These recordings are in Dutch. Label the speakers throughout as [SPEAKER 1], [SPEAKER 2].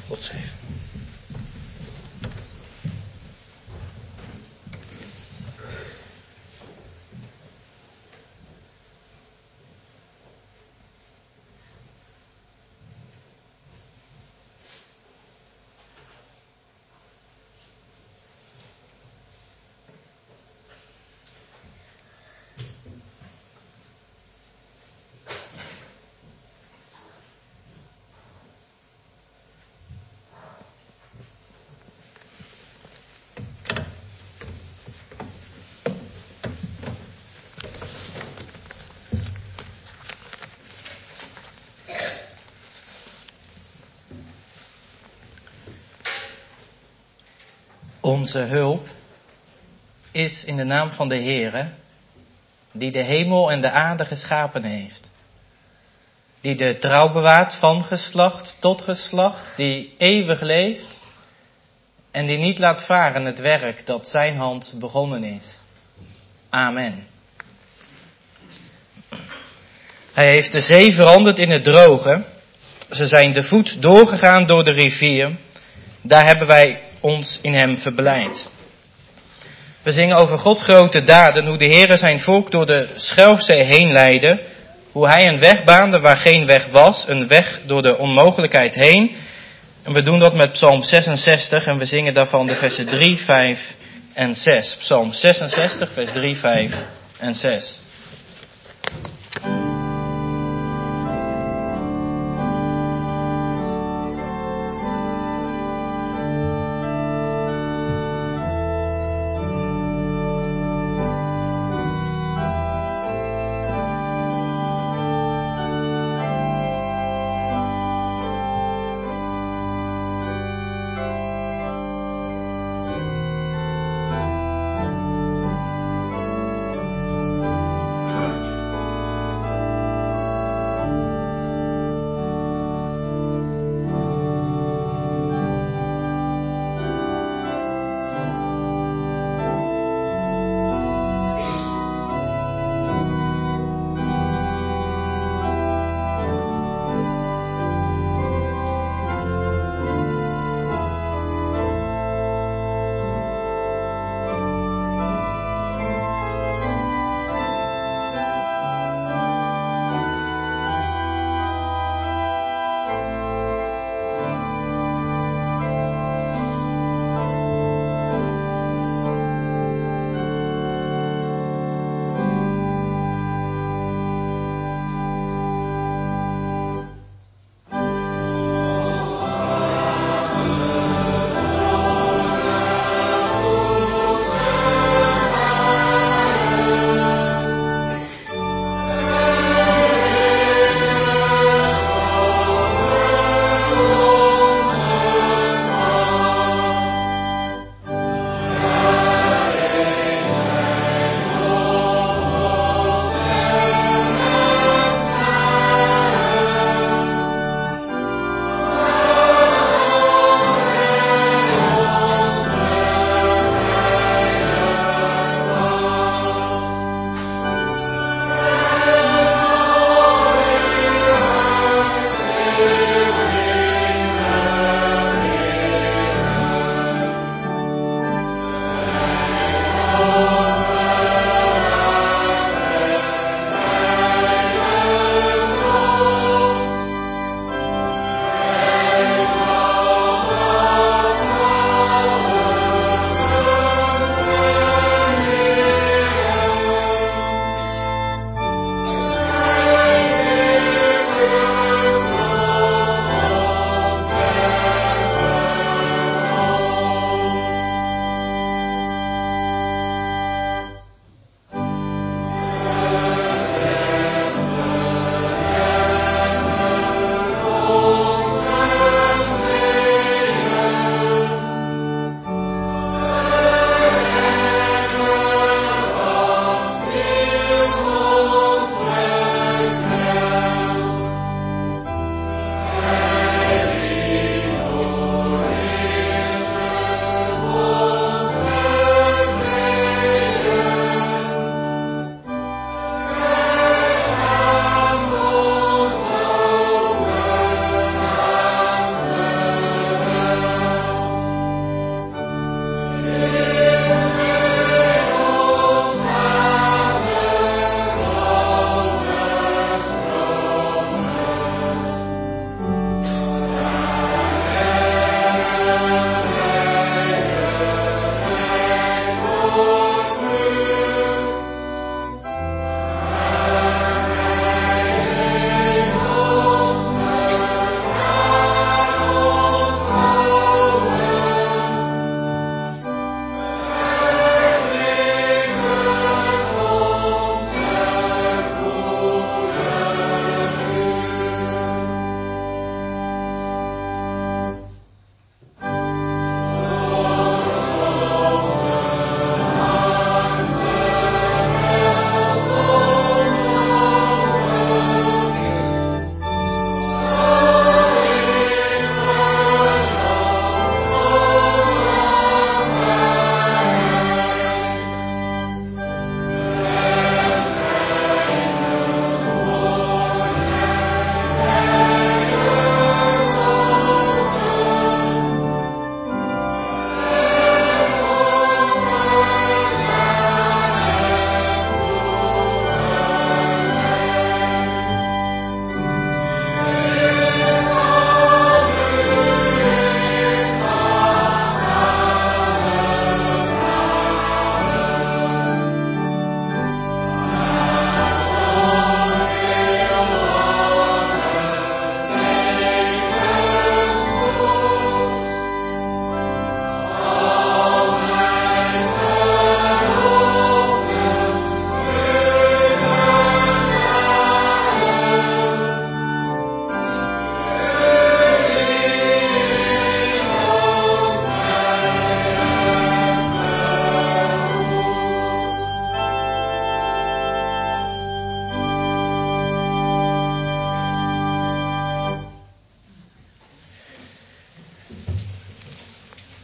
[SPEAKER 1] God zegen. Onze hulp is in de naam van de Heere, die de hemel en de aarde geschapen heeft. Die de trouw bewaart van geslacht tot geslacht, die eeuwig leeft en die niet laat varen het werk dat zijn hand begonnen is. Amen. Hij heeft de zee veranderd in het droge. Ze zijn de voet doorgegaan door de rivier. Daar hebben wij ons in hem verblijd. We zingen over Gods grote daden, hoe de Heere zijn volk door de Schelfzee heen leidde, hoe hij een weg baande waar geen weg was, een weg door de onmogelijkheid heen. En we doen dat met Psalm 66 en we zingen daarvan de versen 3, 5 en 6. Psalm 66, vers 3, 5 en 6.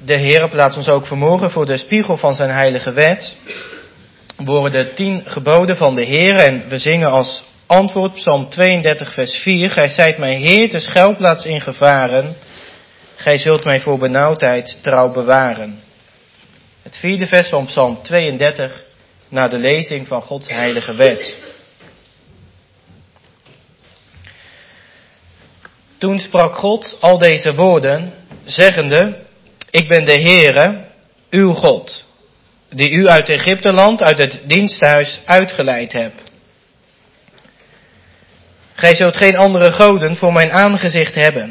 [SPEAKER 1] De Heer plaatst ons ook vanmorgen voor de spiegel van zijn heilige wet. We horen de 10 geboden van de Heer en we zingen als antwoord Psalm 32 vers 4. Gij zijt mijn Heer, de schuilplaats in gevaren. Gij zult mij voor benauwdheid trouw bewaren. Het 4e vers van Psalm 32 na de lezing van Gods heilige wet. Toen sprak God al deze woorden, zeggende: Ik ben de Heere, uw God, die u uit Egypteland, uit het diensthuis uitgeleid heb. Gij zult geen andere goden voor mijn aangezicht hebben.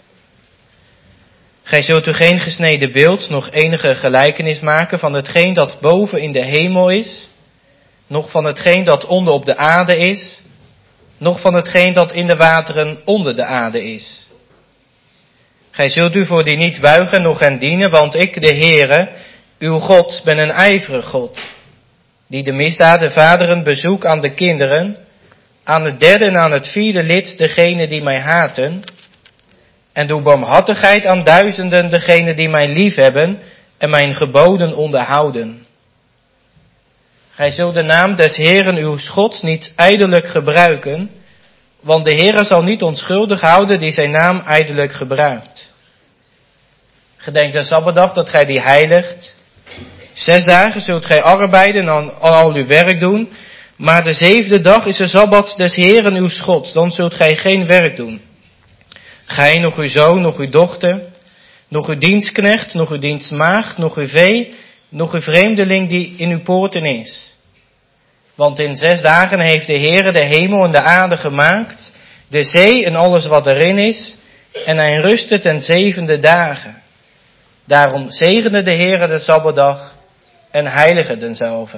[SPEAKER 1] Gij zult u geen gesneden beeld, nog enige gelijkenis maken van hetgeen dat boven in de hemel is, nog van hetgeen dat onder op de aarde is, nog van hetgeen dat in de wateren onder de aarde is. Gij zult u voor die niet buigen, noch hen dienen, want ik, de Heere, uw God, ben een ijverig God, die de misdaden vaderen bezoek aan de kinderen, aan het 3e en aan het 4e lid degene die mij haten, en doe barmhartigheid aan duizenden degene die mij liefhebben en mijn geboden onderhouden. Gij zult de naam des Heeren uw Gods niet ijdelijk gebruiken, want de Heere zal niet onschuldig houden die zijn naam ijdelijk gebruikt. Gedenk de Sabbatdag dat gij die heiligt. 6 dagen zult gij arbeiden en al uw werk doen, maar de 7e dag is de Sabbat des Heeren uw Gods, dan zult gij geen werk doen. Gij, nog uw zoon, nog uw dochter, nog uw dienstknecht, nog uw dienstmaagd, nog uw vee, nog uw vreemdeling die in uw poorten is. Want in 6 dagen heeft de Heere de hemel en de aarde gemaakt, de zee en alles wat erin is, en hij rustte ten 7e dagen. Daarom zegende de Heere de Sabbatdag en heilige denzelve.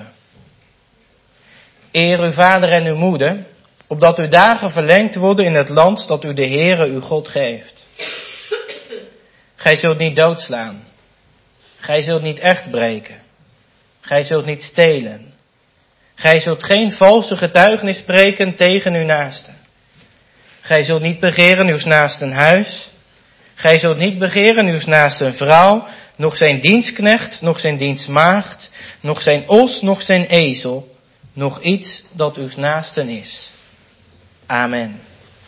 [SPEAKER 1] Eer uw vader en uw moeder, opdat uw dagen verlengd worden in het land dat u de Heere uw God geeft. Gij zult niet doodslaan. Gij zult niet echt breken. Gij zult niet stelen. Gij zult geen valse getuigenis spreken tegen uw naaste. Gij zult niet begeren uws naasten huis. Gij zult niet begeren uws naasten vrouw, nog zijn dienstknecht, nog zijn dienstmaagd, nog zijn os, nog zijn ezel, nog iets dat uws naasten is. Amen.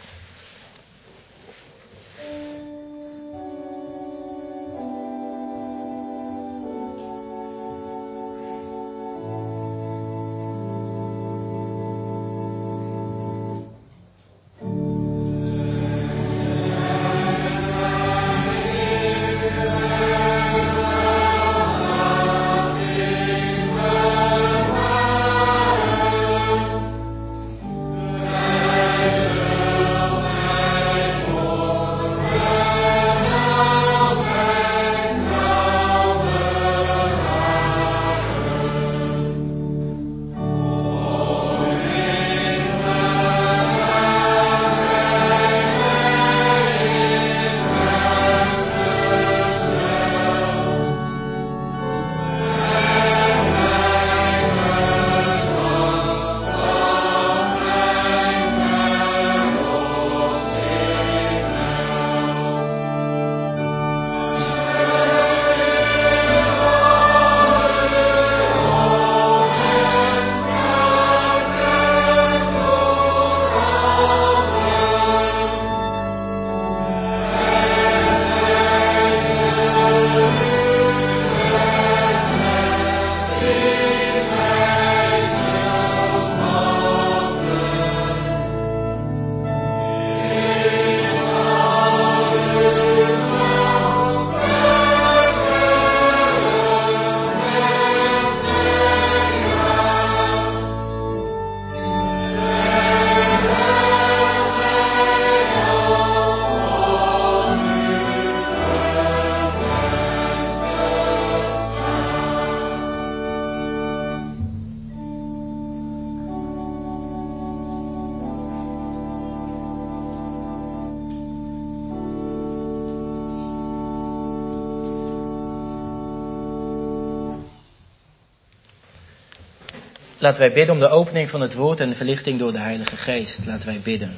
[SPEAKER 1] Laten wij bidden om de opening van het woord en de verlichting door de Heilige Geest. Laten wij bidden.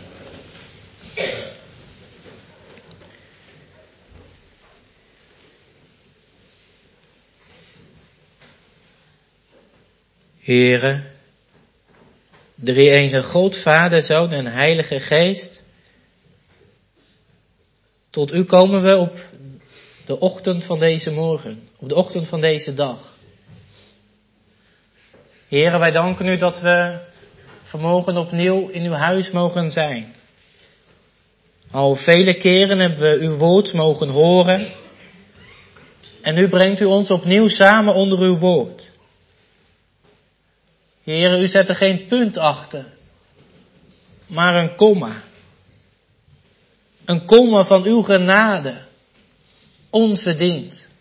[SPEAKER 1] Heere, drie-ene God, Vader, Zoon en Heilige Geest. Tot u komen we op de ochtend van deze morgen, op de ochtend van deze dag. Heere, wij danken u dat we vanmorgen opnieuw in uw huis mogen zijn. Al vele keren hebben we uw woord mogen horen. En nu brengt u ons opnieuw samen onder uw woord. Heere, u zet er geen punt achter, maar een komma. Een komma van uw genade, onverdiend.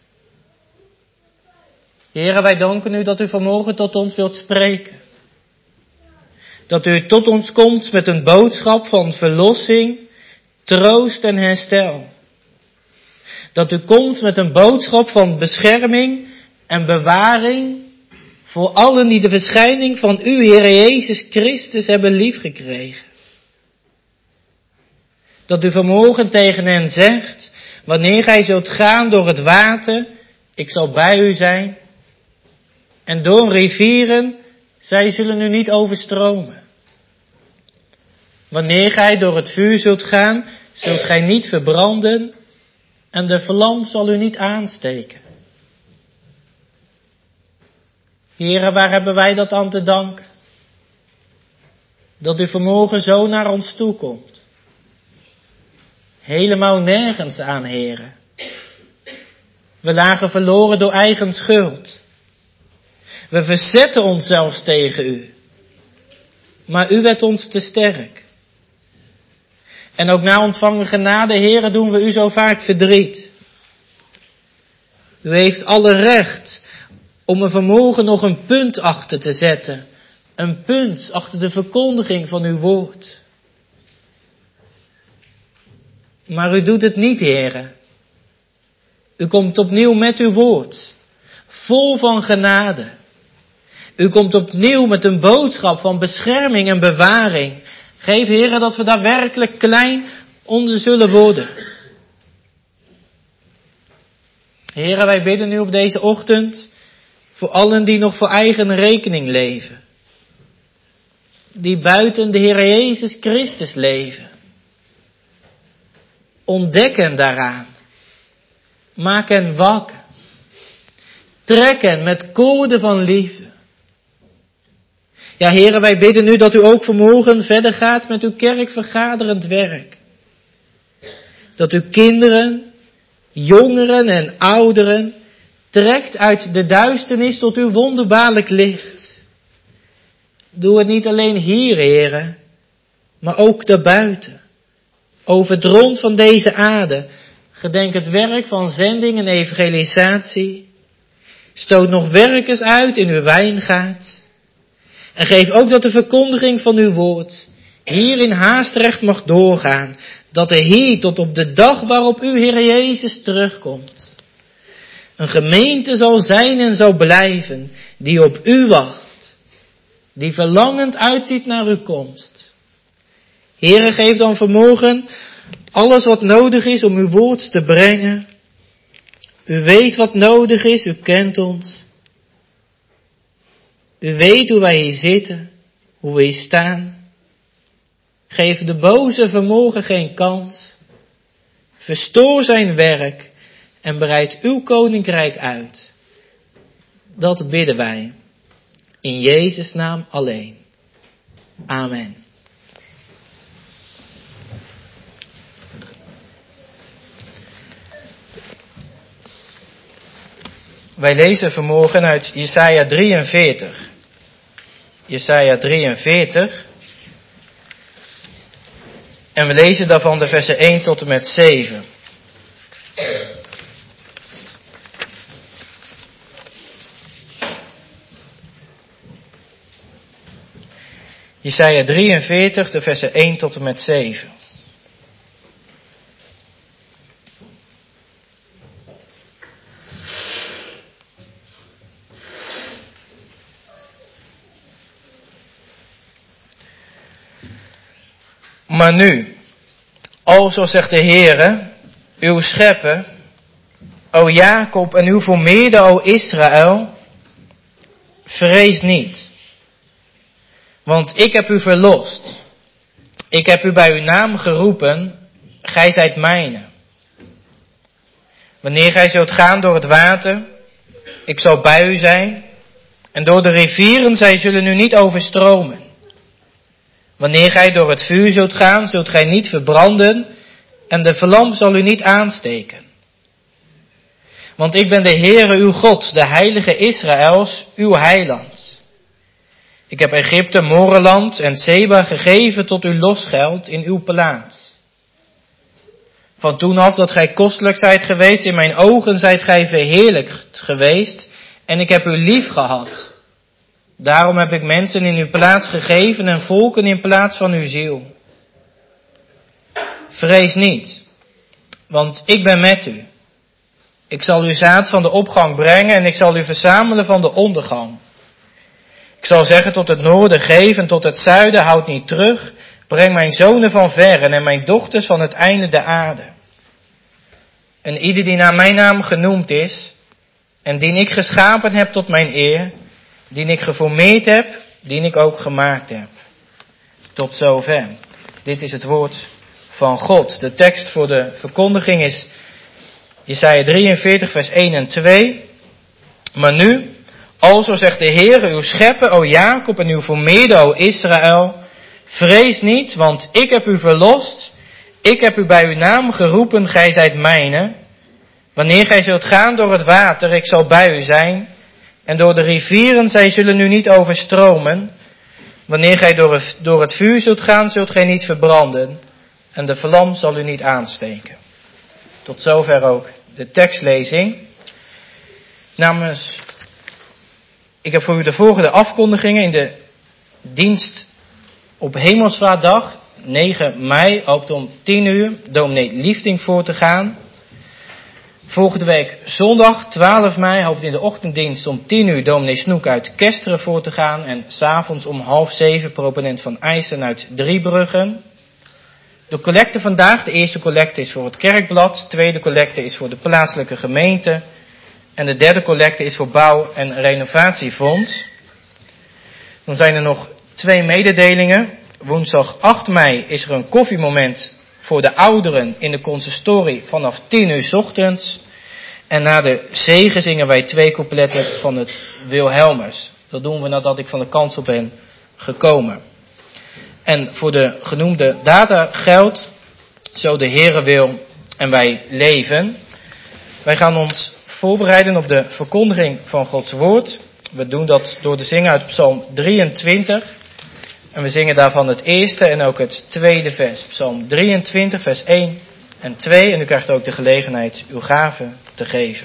[SPEAKER 1] Heere, wij danken u dat u vanmorgen tot ons wilt spreken. Dat u tot ons komt met een boodschap van verlossing, troost en herstel. Dat u komt met een boodschap van bescherming en bewaring voor allen die de verschijning van uw Heer Jezus Christus hebben liefgekregen. Dat u vanmorgen tegen hen zegt, wanneer gij zult gaan door het water, ik zal bij u zijn. En door rivieren, zij zullen u niet overstromen. Wanneer gij door het vuur zult gaan, zult gij niet verbranden en de vlam zal u niet aansteken. Heere, waar hebben wij dat aan te danken? Dat u vanmorgen zo naar ons toe komt. Helemaal nergens aan, Heere. We lagen verloren door eigen schuld. We verzetten ons zelfs tegen u. Maar u werd ons te sterk. En ook na ontvangen genade, Heere, doen we u zo vaak verdriet. U heeft alle recht om er vanmorgen nog een punt achter te zetten. Een punt achter de verkondiging van uw woord. Maar u doet het niet, Heere. U komt opnieuw met uw woord, vol van genade. U komt opnieuw met een boodschap van bescherming en bewaring. Geef, Heere, dat we daar werkelijk klein onder zullen worden. Heere, wij bidden u op deze ochtend voor allen die nog voor eigen rekening leven. Die buiten de Heer Jezus Christus leven. Ontdek hen daaraan. Maak hen wakker. Trek hen met koorden van liefde. Ja, Heere, wij bidden u dat u ook vanmorgen verder gaat met uw kerkvergaderend werk. Dat uw kinderen, jongeren en ouderen trekt uit de duisternis tot uw wonderbaarlijk licht. Doe het niet alleen hier, Heere, maar ook daarbuiten. Over het rond van deze aarde. Gedenk het werk van zending en evangelisatie. Stoot nog werkers uit in uw wijngaard. En geef ook dat de verkondiging van uw woord hier in Haastrecht mag doorgaan. Dat er hier tot op de dag waarop uw Heer Jezus terugkomt. Een gemeente zal zijn en zal blijven die op u wacht. Die verlangend uitziet naar uw komst. Heere, geef dan vanmorgen alles wat nodig is om uw woord te brengen. U weet wat nodig is, u kent ons. U weet hoe wij hier zitten, hoe we hier staan. Geef de boze vanmorgen geen kans. Verstoor zijn werk en breid uw koninkrijk uit. Dat bidden wij. In Jezus' naam alleen. Amen. Wij lezen vanmorgen uit Jesaja 43. Jesaja 43. En we lezen daarvan de versen 1 tot en met 7. Jesaja 43, de versen 1 tot en met 7. Maar nu, alzo zegt de Heere, uw schepper, o Jacob en uw vermeerde, o Israël, vrees niet. Want ik heb u verlost. Ik heb u bij uw naam geroepen. Gij zijt mijne. Wanneer gij zult gaan door het water, ik zal bij u zijn. En door de rivieren, zij zullen u niet overstromen. Wanneer gij door het vuur zult gaan, zult gij niet verbranden. En de vlam zal u niet aansteken. Want ik ben de Heere uw God, de heilige Israëls, uw heiland. Ik heb Egypte, Moreland en Seba gegeven tot uw losgeld in uw plaats. Van toen af dat gij kostelijk zijt geweest, in mijn ogen zijt gij verheerlijkt geweest, en ik heb u lief gehad. Daarom heb ik mensen in uw plaats gegeven en volken in plaats van uw ziel. Vrees niet, want ik ben met u. Ik zal uw zaad van de opgang brengen en ik zal u verzamelen van de ondergang. Ik zal zeggen tot het noorden, geef en tot het zuiden, houd niet terug. Breng mijn zonen van verren en mijn dochters van het einde der aarde. En ieder die naar mijn naam genoemd is, en die ik geschapen heb tot mijn eer, die ik geformeerd heb, die ik ook gemaakt heb. Tot zover. Dit is het woord van God. De tekst voor de verkondiging is Jesaja 43 vers 1 en 2. Maar nu, alzo zegt de Heere, uw schepper, o Jacob, en uw formeerde, o Israël, vrees niet, want ik heb u verlost. Ik heb u bij uw naam geroepen, gij zijt mijne. Wanneer gij zult gaan door het water, ik zal bij u zijn. En door de rivieren, zij zullen u niet overstromen. Wanneer gij door het vuur zult gaan, zult gij niet verbranden. En de vlam zal u niet aansteken. Tot zover ook de tekstlezing. Ik heb voor u de volgende afkondigingen in de dienst op Hemelsvaartdag, 9 mei, hoopt om 10 uur, dominee Liefding voor te gaan. Volgende week zondag, 12 mei, hoopt in de ochtenddienst om 10 uur dominee Snoek uit Kesteren voor te gaan. En 's avonds om 6:30 proponent van IJssen uit Driebruggen. De collecte vandaag, de eerste collecte is voor het kerkblad, de tweede collecte is voor de plaatselijke gemeente. En de derde collecte is voor bouw- en renovatiefonds. Dan zijn er nog 2 mededelingen. Woensdag 8 mei is er een koffiemoment voor de ouderen in de consistorie vanaf 10 uur 's ochtends. En na de zegen zingen wij 2 coupletten van het Wilhelmus. Dat doen we nadat ik van de kansel ben gekomen. En voor de genoemde data geldt, zo de Heere wil en wij leven. Wij gaan ons voorbereiden op de verkondiging van Gods woord. We doen dat door te zingen uit Psalm 23. En we zingen daarvan het eerste en ook het tweede vers. Psalm 23, vers 1 en 2. En u krijgt ook de gelegenheid uw gave te geven.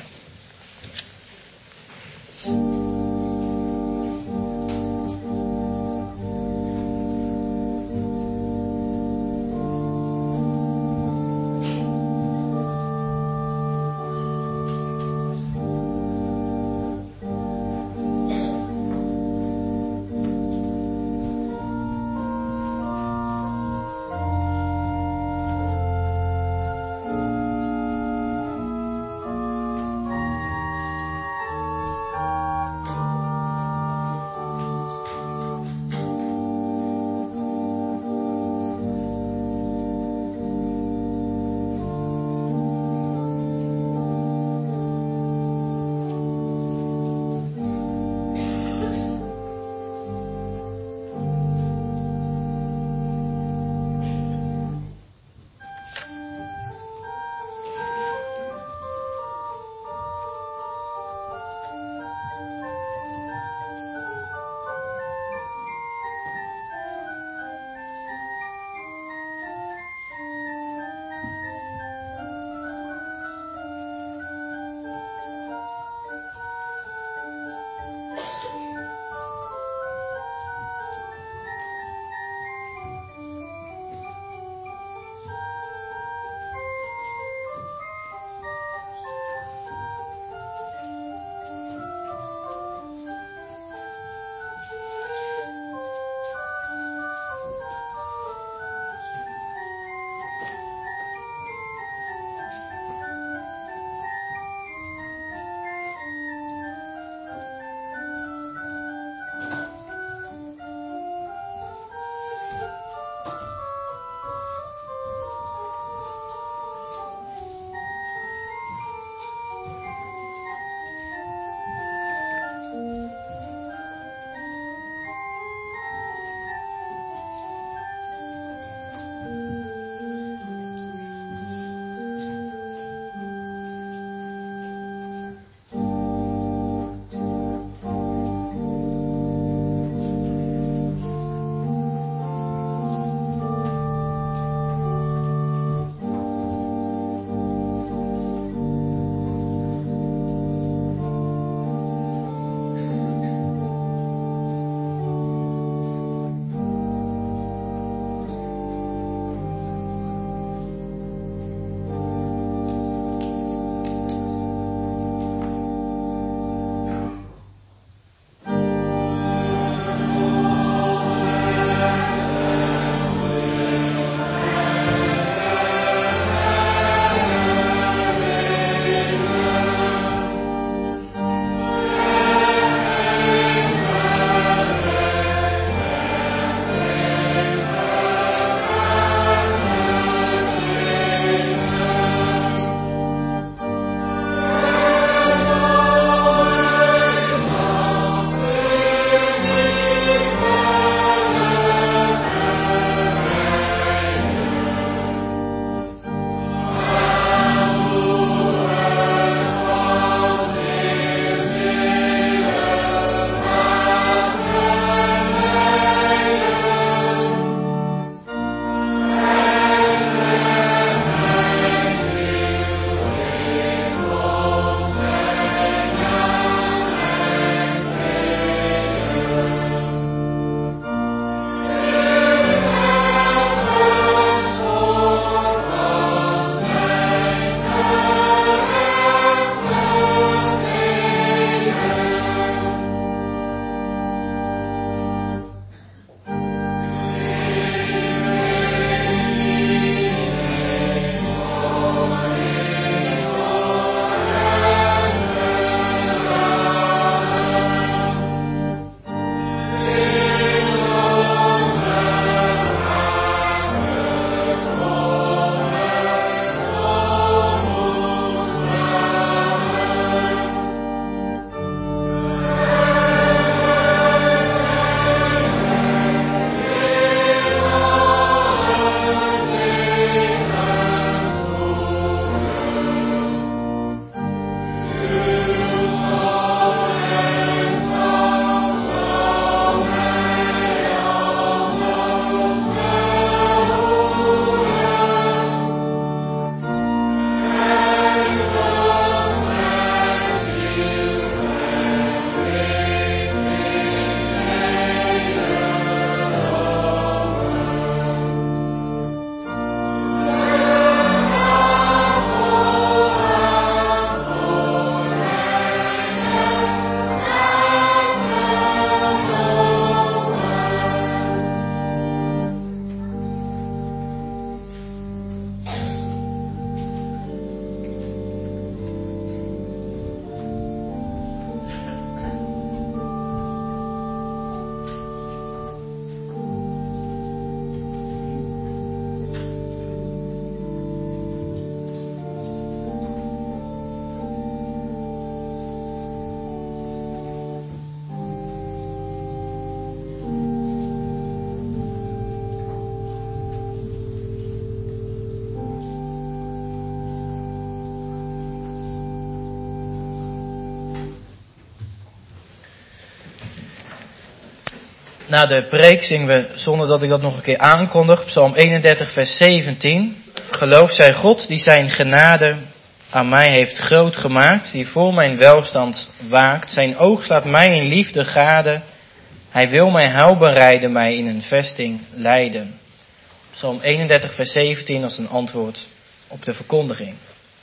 [SPEAKER 1] Na de preek zingen we, zonder dat ik dat nog een keer aankondig, Psalm 31 vers 17. Geloof zij God die zijn genade aan mij heeft groot gemaakt, die voor mijn welstand waakt. Zijn oog slaat mij in liefde gade. Hij wil mij heil bereiden, mij in een vesting leiden. Psalm 31 vers 17 als een antwoord op de verkondiging.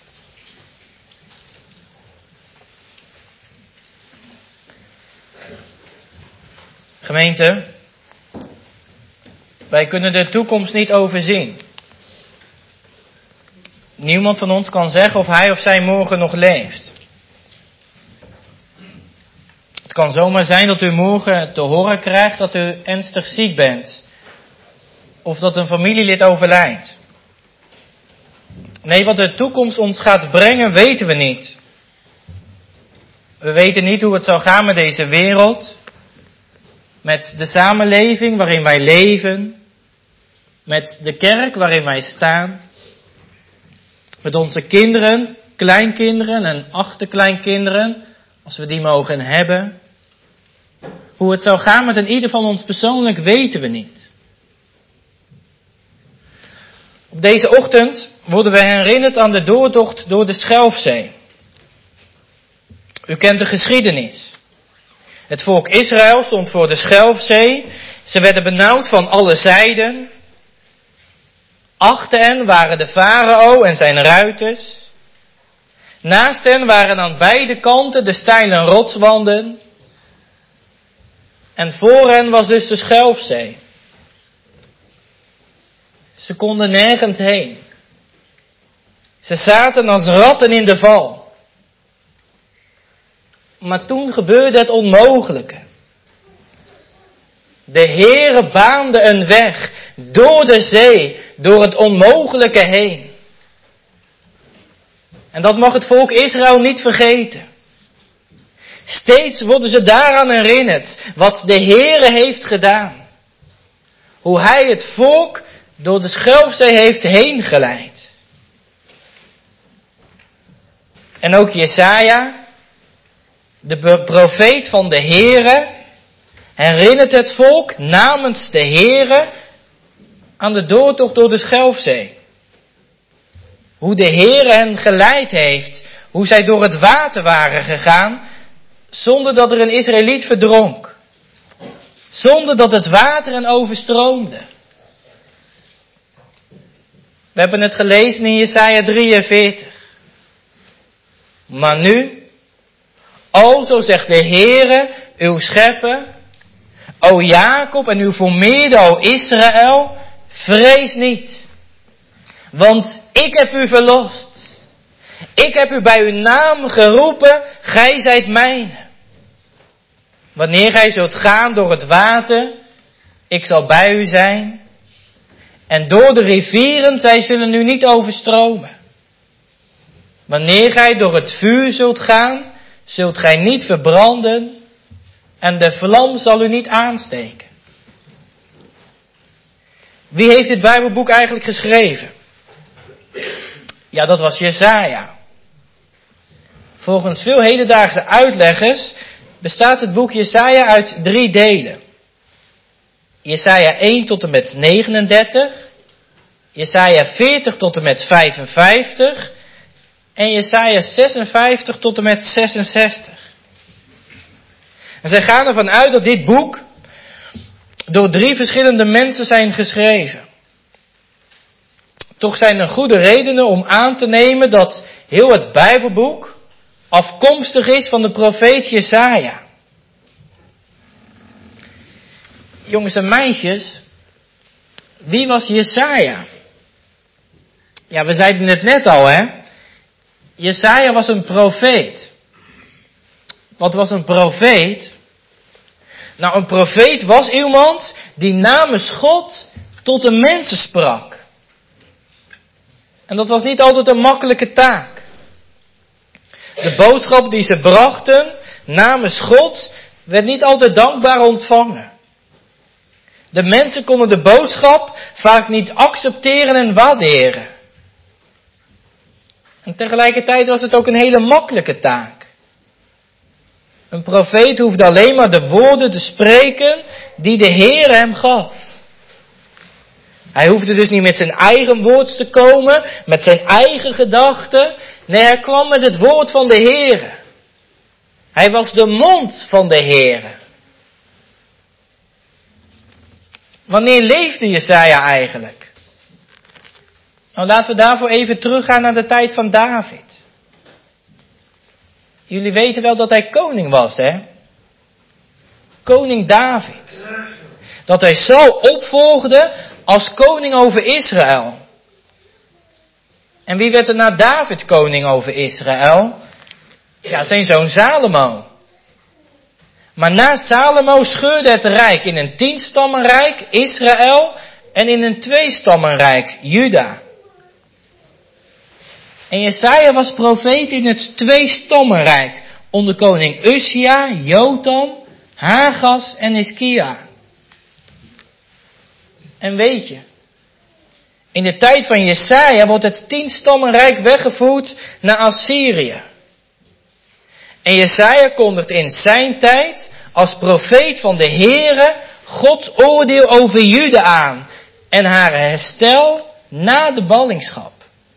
[SPEAKER 1] Gemeente, wij kunnen de toekomst niet overzien. Niemand van ons kan zeggen of hij of zij morgen nog leeft. Het kan zomaar zijn dat u morgen te horen krijgt dat u ernstig ziek bent. Of dat een familielid overlijdt. Nee, wat de toekomst ons gaat brengen, weten we niet. We weten niet hoe het zal gaan met deze wereld. Met de samenleving waarin wij leven. Met de kerk waarin wij staan. Met onze kinderen, kleinkinderen en achterkleinkinderen, als we die mogen hebben. Hoe het zal gaan met een ieder van ons persoonlijk weten we niet. Op deze ochtend worden we herinnerd aan de doortocht door de Schelfzee. U kent de geschiedenis. Het volk Israël stond voor de Schelfzee. Ze werden benauwd van alle zijden. Achter hen waren de farao en zijn ruiters. Naast hen waren aan beide kanten de steile rotswanden. En voor hen was dus de Schelfzee. Ze konden nergens heen. Ze zaten als ratten in de val. Maar toen gebeurde het onmogelijke. De Heere baande een weg door de zee, door het onmogelijke heen. En dat mag het volk Israël niet vergeten. Steeds worden ze daaraan herinnerd wat de Heere heeft gedaan. Hoe hij het volk door de Schelfzee heeft heen geleid. En ook Jesaja, de profeet van de Heere, herinnert het volk namens de Heere aan de doortocht door de Schelfzee. Hoe de Heere hen geleid heeft, hoe zij door het water waren gegaan, zonder dat er een Israëliet verdronk. Zonder dat het water hen overstroomde. We hebben het gelezen in Jesaja 43. Maar nu, o zo zegt de Heere, uw schepper, o Jacob en uw formeerde, o Israël, vrees niet. Want ik heb u verlost. Ik heb u bij uw naam geroepen, gij zijt mijne. Wanneer gij zult gaan door het water, ik zal bij u zijn. En door de rivieren, zij zullen u niet overstromen. Wanneer gij door het vuur zult gaan, zult gij niet verbranden. En de vlam zal u niet aansteken. Wie heeft dit Bijbelboek eigenlijk geschreven? Ja, dat was Jesaja. Volgens veel hedendaagse uitleggers bestaat het boek Jesaja uit 3 delen. Jesaja 1 tot en met 39, Jesaja 40 tot en met 55 en Jesaja 56 tot en met 66. En zij gaan ervan uit dat dit boek door 3 verschillende mensen zijn geschreven. Toch zijn er goede redenen om aan te nemen dat heel het Bijbelboek afkomstig is van de profeet Jesaja. Jongens en meisjes, wie was Jesaja? Ja, we zeiden het net al, hè. Jesaja was een profeet. Wat was een profeet? Nou, een profeet was iemand die namens God tot de mensen sprak. En dat was niet altijd een makkelijke taak. De boodschap die ze brachten namens God werd niet altijd dankbaar ontvangen. De mensen konden de boodschap vaak niet accepteren en waarderen. En tegelijkertijd was het ook een hele makkelijke taak. Een profeet hoeft alleen maar de woorden te spreken die de Heer hem gaf. Hij hoefde dus niet met zijn eigen woord te komen, met zijn eigen gedachten. Nee, hij kwam met het woord van de Heer. Hij was de mond van de Heer. Wanneer leefde Jesaja eigenlijk? Nou, laten we daarvoor even teruggaan naar de tijd van David. Jullie weten wel dat hij koning was, hè? Koning David. Dat hij Saul opvolgde als koning over Israël. En wie werd er na David koning over Israël? Ja, zijn zoon Salomo. Maar na Salomo scheurde het rijk in een 10-stammenrijk, Israël, en in een 2-stammenrijk, Juda. En Jesaja was profeet in het 2-stammenrijk, onder koning Uzia, Jotam, Hagas en Hiskia. En weet je, in de tijd van Jesaja wordt het 10-stammenrijk weggevoerd naar Assyrië. En Jesaja kondigt in zijn tijd als profeet van de Heere Gods oordeel over Juda aan en haar herstel na de ballingschap.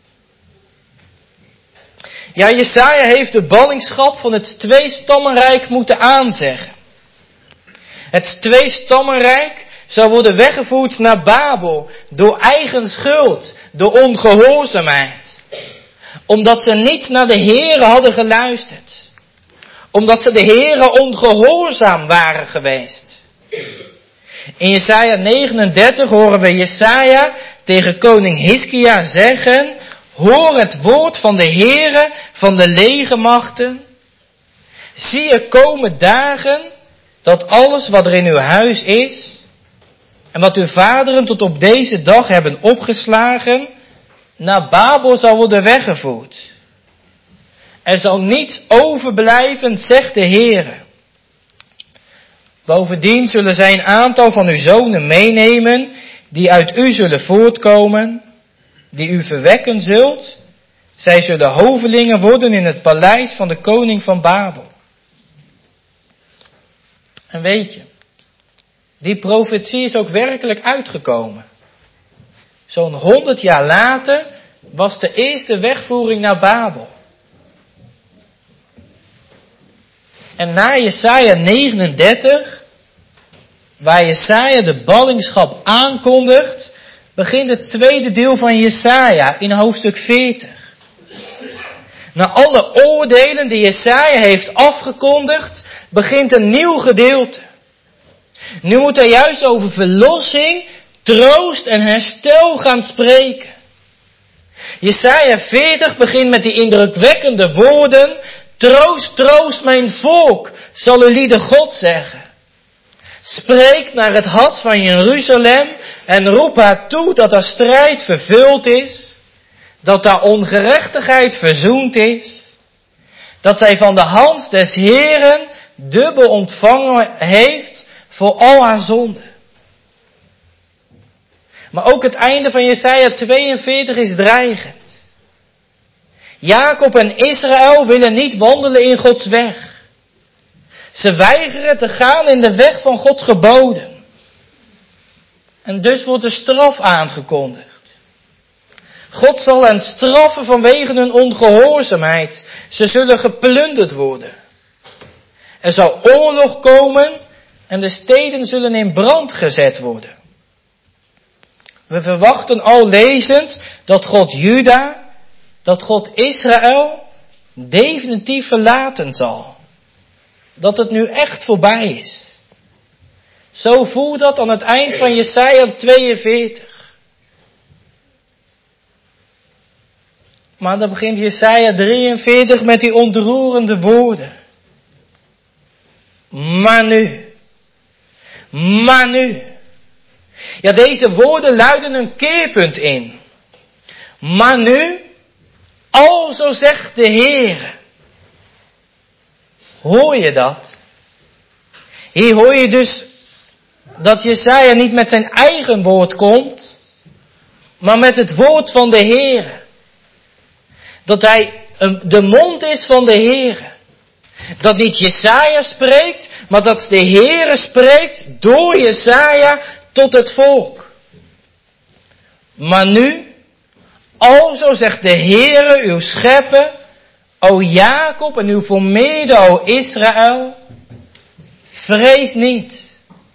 [SPEAKER 1] Ja, Jesaja heeft de ballingschap van het 2-stammenrijk moeten aanzeggen. Het 2-stammenrijk zou worden weggevoerd naar Babel door eigen schuld, door ongehoorzaamheid. Omdat ze niet naar de Heere hadden geluisterd. Omdat ze de Heere ongehoorzaam waren geweest. In Jesaja 39 horen we Jesaja tegen koning Hiskia zeggen: hoor het woord van de Heere van de legermachten. Zie er komen dagen dat alles wat er in uw huis is en wat uw vaderen tot op deze dag hebben opgeslagen, naar Babel zal worden weggevoerd. Er zal niets overblijven, zegt de Heere. Bovendien zullen zij een aantal van uw zonen meenemen, die uit u zullen voortkomen, die u verwekken zult. Zij zullen hovelingen worden in het paleis van de koning van Babel. En weet je, die profetie is ook werkelijk uitgekomen. Zo'n 100 jaar later was de eerste wegvoering naar Babel. En na Jesaja 39, waar Jesaja de ballingschap aankondigt, begint het tweede deel van Jesaja in hoofdstuk 40. Na alle oordelen die Jesaja heeft afgekondigd, begint een nieuw gedeelte. Nu moet hij juist over verlossing, troost en herstel gaan spreken. Jesaja 40 begint met die indrukwekkende woorden: troost, troost mijn volk, zal uw lieden God zeggen. Spreek naar het hart van Jeruzalem en roep haar toe dat er strijd vervuld is, dat daar ongerechtigheid verzoend is, dat zij van de hand des Heeren dubbel ontvangen heeft voor al haar zonden. Maar ook het einde van Jesaja 42 is dreigend. Jacob en Israël willen niet wandelen in Gods weg. Ze weigeren te gaan in de weg van Gods geboden. En dus wordt de straf aangekondigd. God zal hen straffen vanwege hun ongehoorzaamheid. Ze zullen geplunderd worden. Er zal oorlog komen en de steden zullen in brand gezet worden. We verwachten al lezend dat God Juda, dat God Israël definitief verlaten zal. Dat het nu echt voorbij is. Zo voelt dat aan het eind van Jesaja 42. Maar dan begint Jesaja 43 met die ontroerende woorden. Maar nu. Ja, deze woorden luiden een keerpunt in. Maar nu, alzo zegt de Heer. Hoor je dat? Hier hoor je dus dat Jesaja niet met zijn eigen woord komt, maar met het woord van de Heer. Dat hij de mond is van de Heer. Dat niet Jesaja spreekt, maar dat de Heere spreekt door Jesaja tot het volk. Maar nu, alzo zegt de Heere uw schepper, o Jacob en uw vermeerde, o Israël, vrees niet.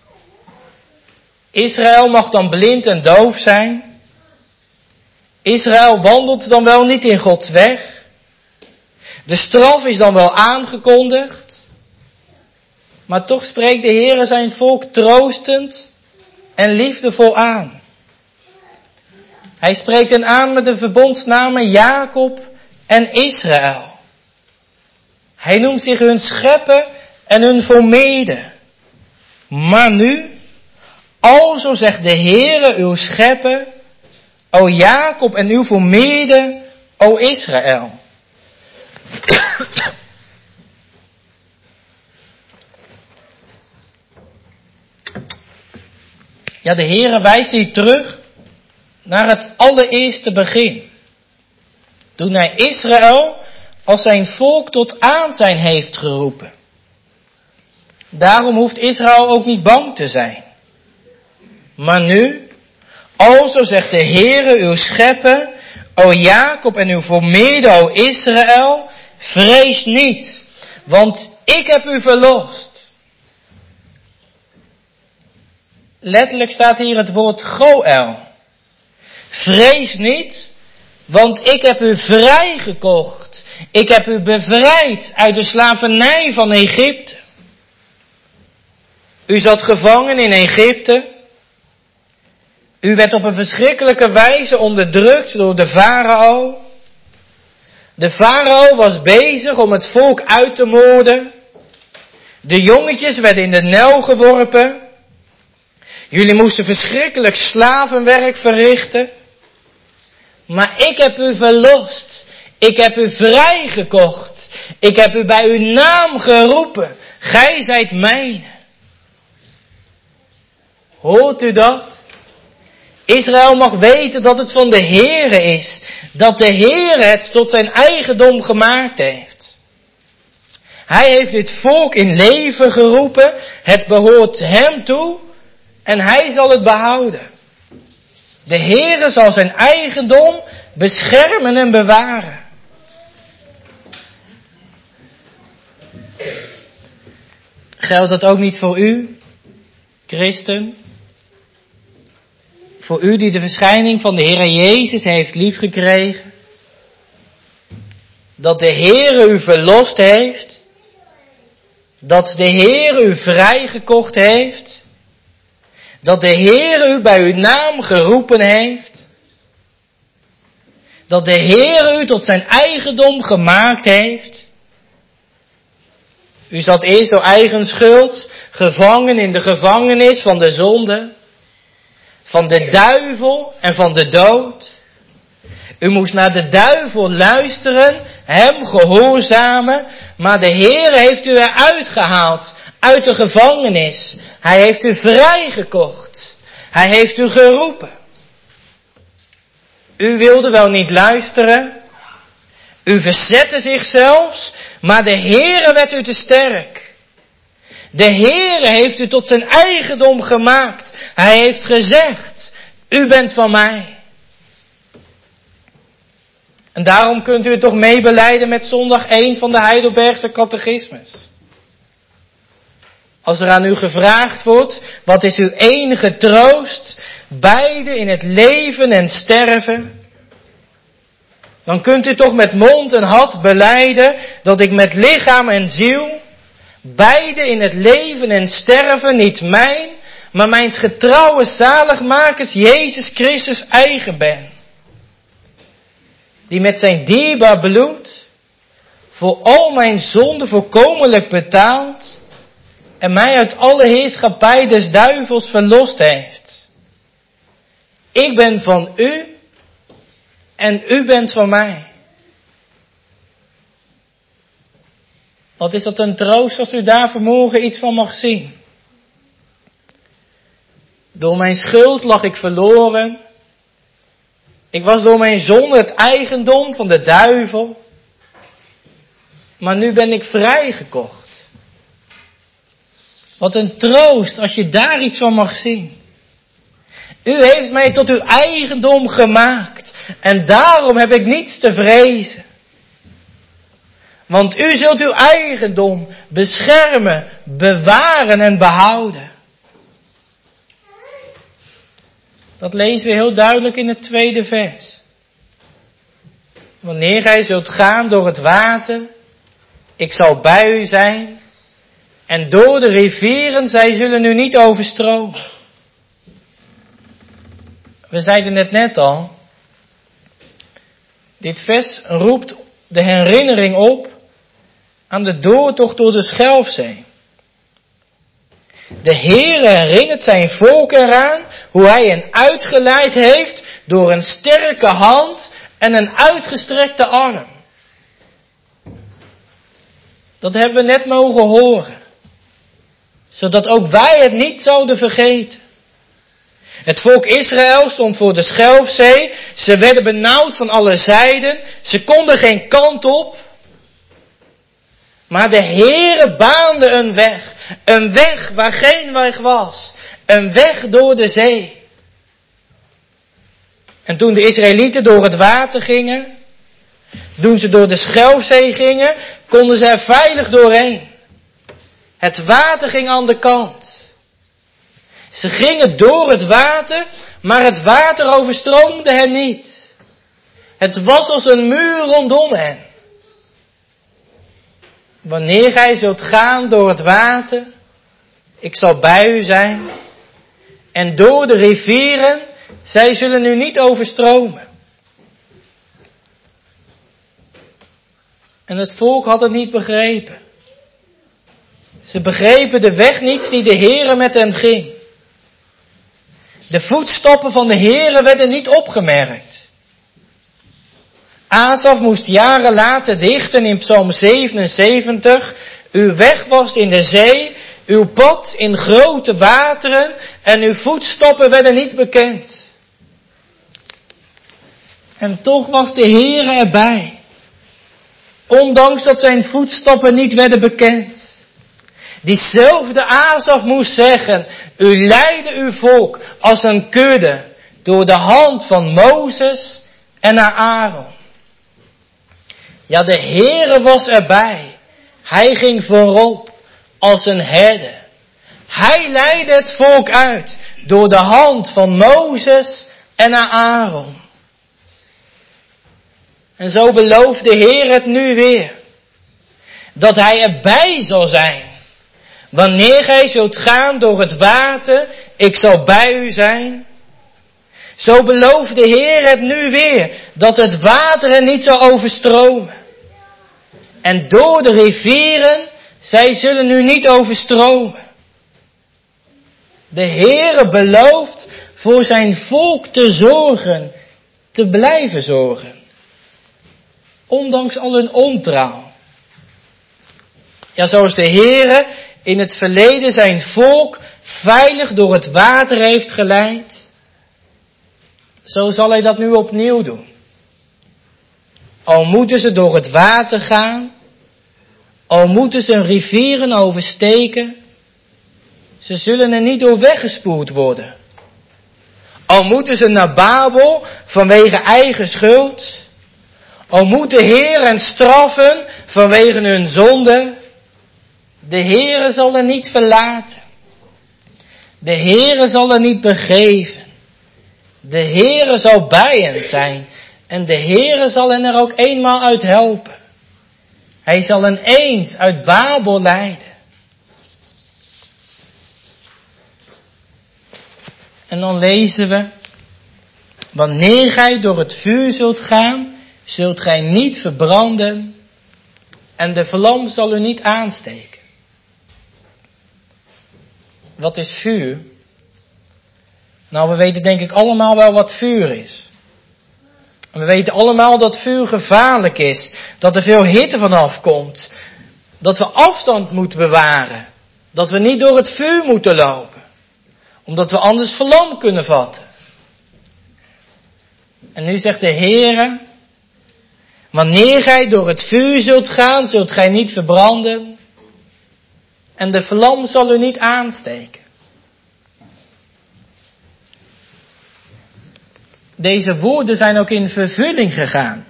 [SPEAKER 1] Israël mag dan blind en doof zijn. Israël wandelt dan wel niet in Gods weg. De straf is dan wel aangekondigd. Maar toch spreekt de Heere zijn volk troostend en liefdevol aan. Hij spreekt hen aan met de verbondsnamen Jacob en Israël. Hij noemt zich hun schepper en hun vermeerde. Maar nu, alzo zegt de Heere uw schepper, o Jacob en uw vermeerde, o Israël. Ja, de Heere wijst hier terug naar het allereerste begin. Toen hij Israël als zijn volk tot aanzijn heeft geroepen. Daarom hoeft Israël ook niet bang te zijn. Maar nu, alzo zegt de Heere uw schepper, o Jacob en uw vermeerde, o Israël, vrees niet, want ik heb u verlost. Letterlijk staat hier het woord Goël. Vrees niet, want ik heb u vrijgekocht. Ik heb u bevrijd uit de slavernij van Egypte. U zat gevangen in Egypte. U werd op een verschrikkelijke wijze onderdrukt door de farao. De farao was bezig om het volk uit te moorden. De jongetjes werden in de Nijl geworpen. Jullie moesten verschrikkelijk slavenwerk verrichten. Maar ik heb u verlost. Ik heb u vrijgekocht. Ik heb u bij uw naam geroepen. Gij zijt mijne. Hoort u dat? Israël mag weten dat het van de Heere is. Dat de Heere het tot zijn eigendom gemaakt heeft. Hij heeft dit volk in leven geroepen. Het behoort hem toe. En hij zal het behouden. De Heere zal zijn eigendom beschermen en bewaren. Geldt dat ook niet voor u, christen? Voor u die de verschijning van de Heere Jezus heeft liefgekregen? Dat de Heere u verlost heeft? Dat de Heere u vrijgekocht heeft? Dat de Heere u bij uw naam geroepen heeft? Dat de Heere u tot zijn eigendom gemaakt heeft? U zat eerst door eigen schuld, gevangen in de gevangenis van de zonde, van de duivel en van de dood. U moest naar de duivel luisteren, hem gehoorzamen, maar de Heere heeft u eruit gehaald, uit de gevangenis. Hij heeft u vrijgekocht. Hij heeft u geroepen. U wilde wel niet luisteren. U verzette zich zelfs, maar de Heere werd u te sterk. De Heere heeft u tot zijn eigendom gemaakt. Hij heeft gezegd, u bent van mij. En daarom kunt u het toch meebelijden met zondag 1 van de Heidelbergse catechismus. Als er aan u gevraagd wordt, wat is uw enige troost, beide in het leven en sterven? Dan kunt u toch met mond en hart belijden dat ik met lichaam en ziel, beide in het leven en sterven, niet mijn, maar mijn getrouwe zaligmakers Jezus Christus eigen ben. Die met zijn dierbaar bloed voor al mijn zonden volkomenlijk betaald en mij uit alle heerschappij des duivels verlost heeft. Ik ben van u en u bent van mij. Wat is dat een troost als u daar vanmorgen iets van mag zien. Door mijn schuld lag ik verloren. Ik was door mijn zonde het eigendom van de duivel. maar nu ben ik vrijgekocht. Wat een troost als je daar iets van mag zien. U heeft mij tot uw eigendom gemaakt en daarom heb ik niets te vrezen. Want u zult uw eigendom beschermen, bewaren en behouden. Dat lezen we heel duidelijk in het tweede vers. Wanneer gij zult gaan door het water, ik zal bij u zijn. En door de rivieren, zij zullen u niet overstromen. We zeiden het net al. Dit vers roept de herinnering op aan de doortocht door de Schelfzee. De Heere herinnert zijn volk eraan hoe hij hen uitgeleid heeft door een sterke hand en een uitgestrekte arm. Dat hebben we net mogen horen. Zodat ook wij het niet zouden vergeten. Het volk Israël stond voor de Schelfzee. Ze werden benauwd van alle zijden. Ze konden geen kant op. Maar de Heere baande een weg. Een weg waar geen weg was. Een weg door de zee. En toen de Israëlieten door het water gingen, toen ze door de Schelfzee gingen, konden ze er veilig doorheen. Het water ging aan de kant. Ze gingen door het water, maar het water overstroomde hen niet. Het was als een muur rondom hen. Wanneer gij zult gaan door het water, ik zal bij u zijn. En door de rivieren, zij zullen u niet overstromen. En het volk had het niet begrepen. Ze begrepen de weg niet die de Heere met hen ging. De voetstappen van de Heere werden niet opgemerkt. Asaf moest jaren later dichten in Psalm 77. Uw weg was in de zee, uw pad in grote wateren en uw voetstappen werden niet bekend. En toch was de Heere erbij. Ondanks dat zijn voetstappen niet werden bekend. Diezelfde Asaf moest zeggen, u leidde uw volk als een kudde door de hand van Mozes en naar Aaron. Ja, de Heere was erbij. Hij ging voorop als een herder. Hij leidde het volk uit door de hand van Mozes en naar Aaron. En zo belooft de Heer het nu weer. Dat hij erbij zal zijn. Wanneer gij zult gaan door het water, ik zal bij u zijn. Zo belooft de Heer het nu weer, dat het water er niet zal overstromen. En door de rivieren, zij zullen u niet overstromen. De Heere belooft voor zijn volk te zorgen, te blijven zorgen. Ondanks al hun ontrouw. Ja, zoals de Heere in het verleden zijn volk veilig door het water heeft geleid, zo zal hij dat nu opnieuw doen. Al moeten ze door het water gaan, al moeten ze rivieren oversteken, ze zullen er niet door weggespoeld worden. Al moeten ze naar Babel vanwege eigen schuld, al moet de Heer hen straffen vanwege hun zonde, de Heere zal er niet verlaten. De Heere zal er niet begeven. De Heere zal bij hen zijn. En de Heere zal hen er ook eenmaal uit helpen. Hij zal hen eens uit Babel leiden. En dan lezen we. Wanneer gij door het vuur zult gaan, zult gij niet verbranden. En de vlam zal u niet aansteken. Wat is vuur? Nou, we weten denk ik allemaal wel wat vuur is. We weten allemaal dat vuur gevaarlijk is. Dat er veel hitte vanaf komt. Dat we afstand moeten bewaren. Dat we niet door het vuur moeten lopen. Omdat we anders vlam kunnen vatten. En nu zegt de Heere. Wanneer gij door het vuur zult gaan, zult gij niet verbranden. En de vlam zal u niet aansteken. Deze woorden zijn ook in vervulling gegaan.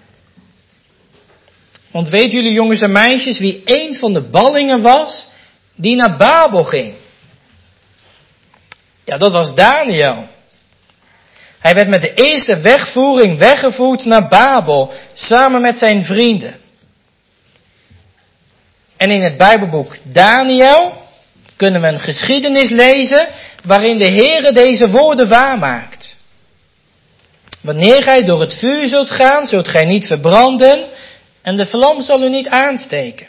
[SPEAKER 1] Want weten jullie jongens en meisjes wie een van de ballingen was die naar Babel ging? Ja, dat was Daniel. Hij werd met de eerste wegvoering weggevoerd naar Babel, samen met zijn vrienden. En in het Bijbelboek Daniel kunnen we een geschiedenis lezen waarin de Heere deze woorden waarmaakt. Wanneer gij door het vuur zult gaan, zult gij niet verbranden en de vlam zal u niet aansteken.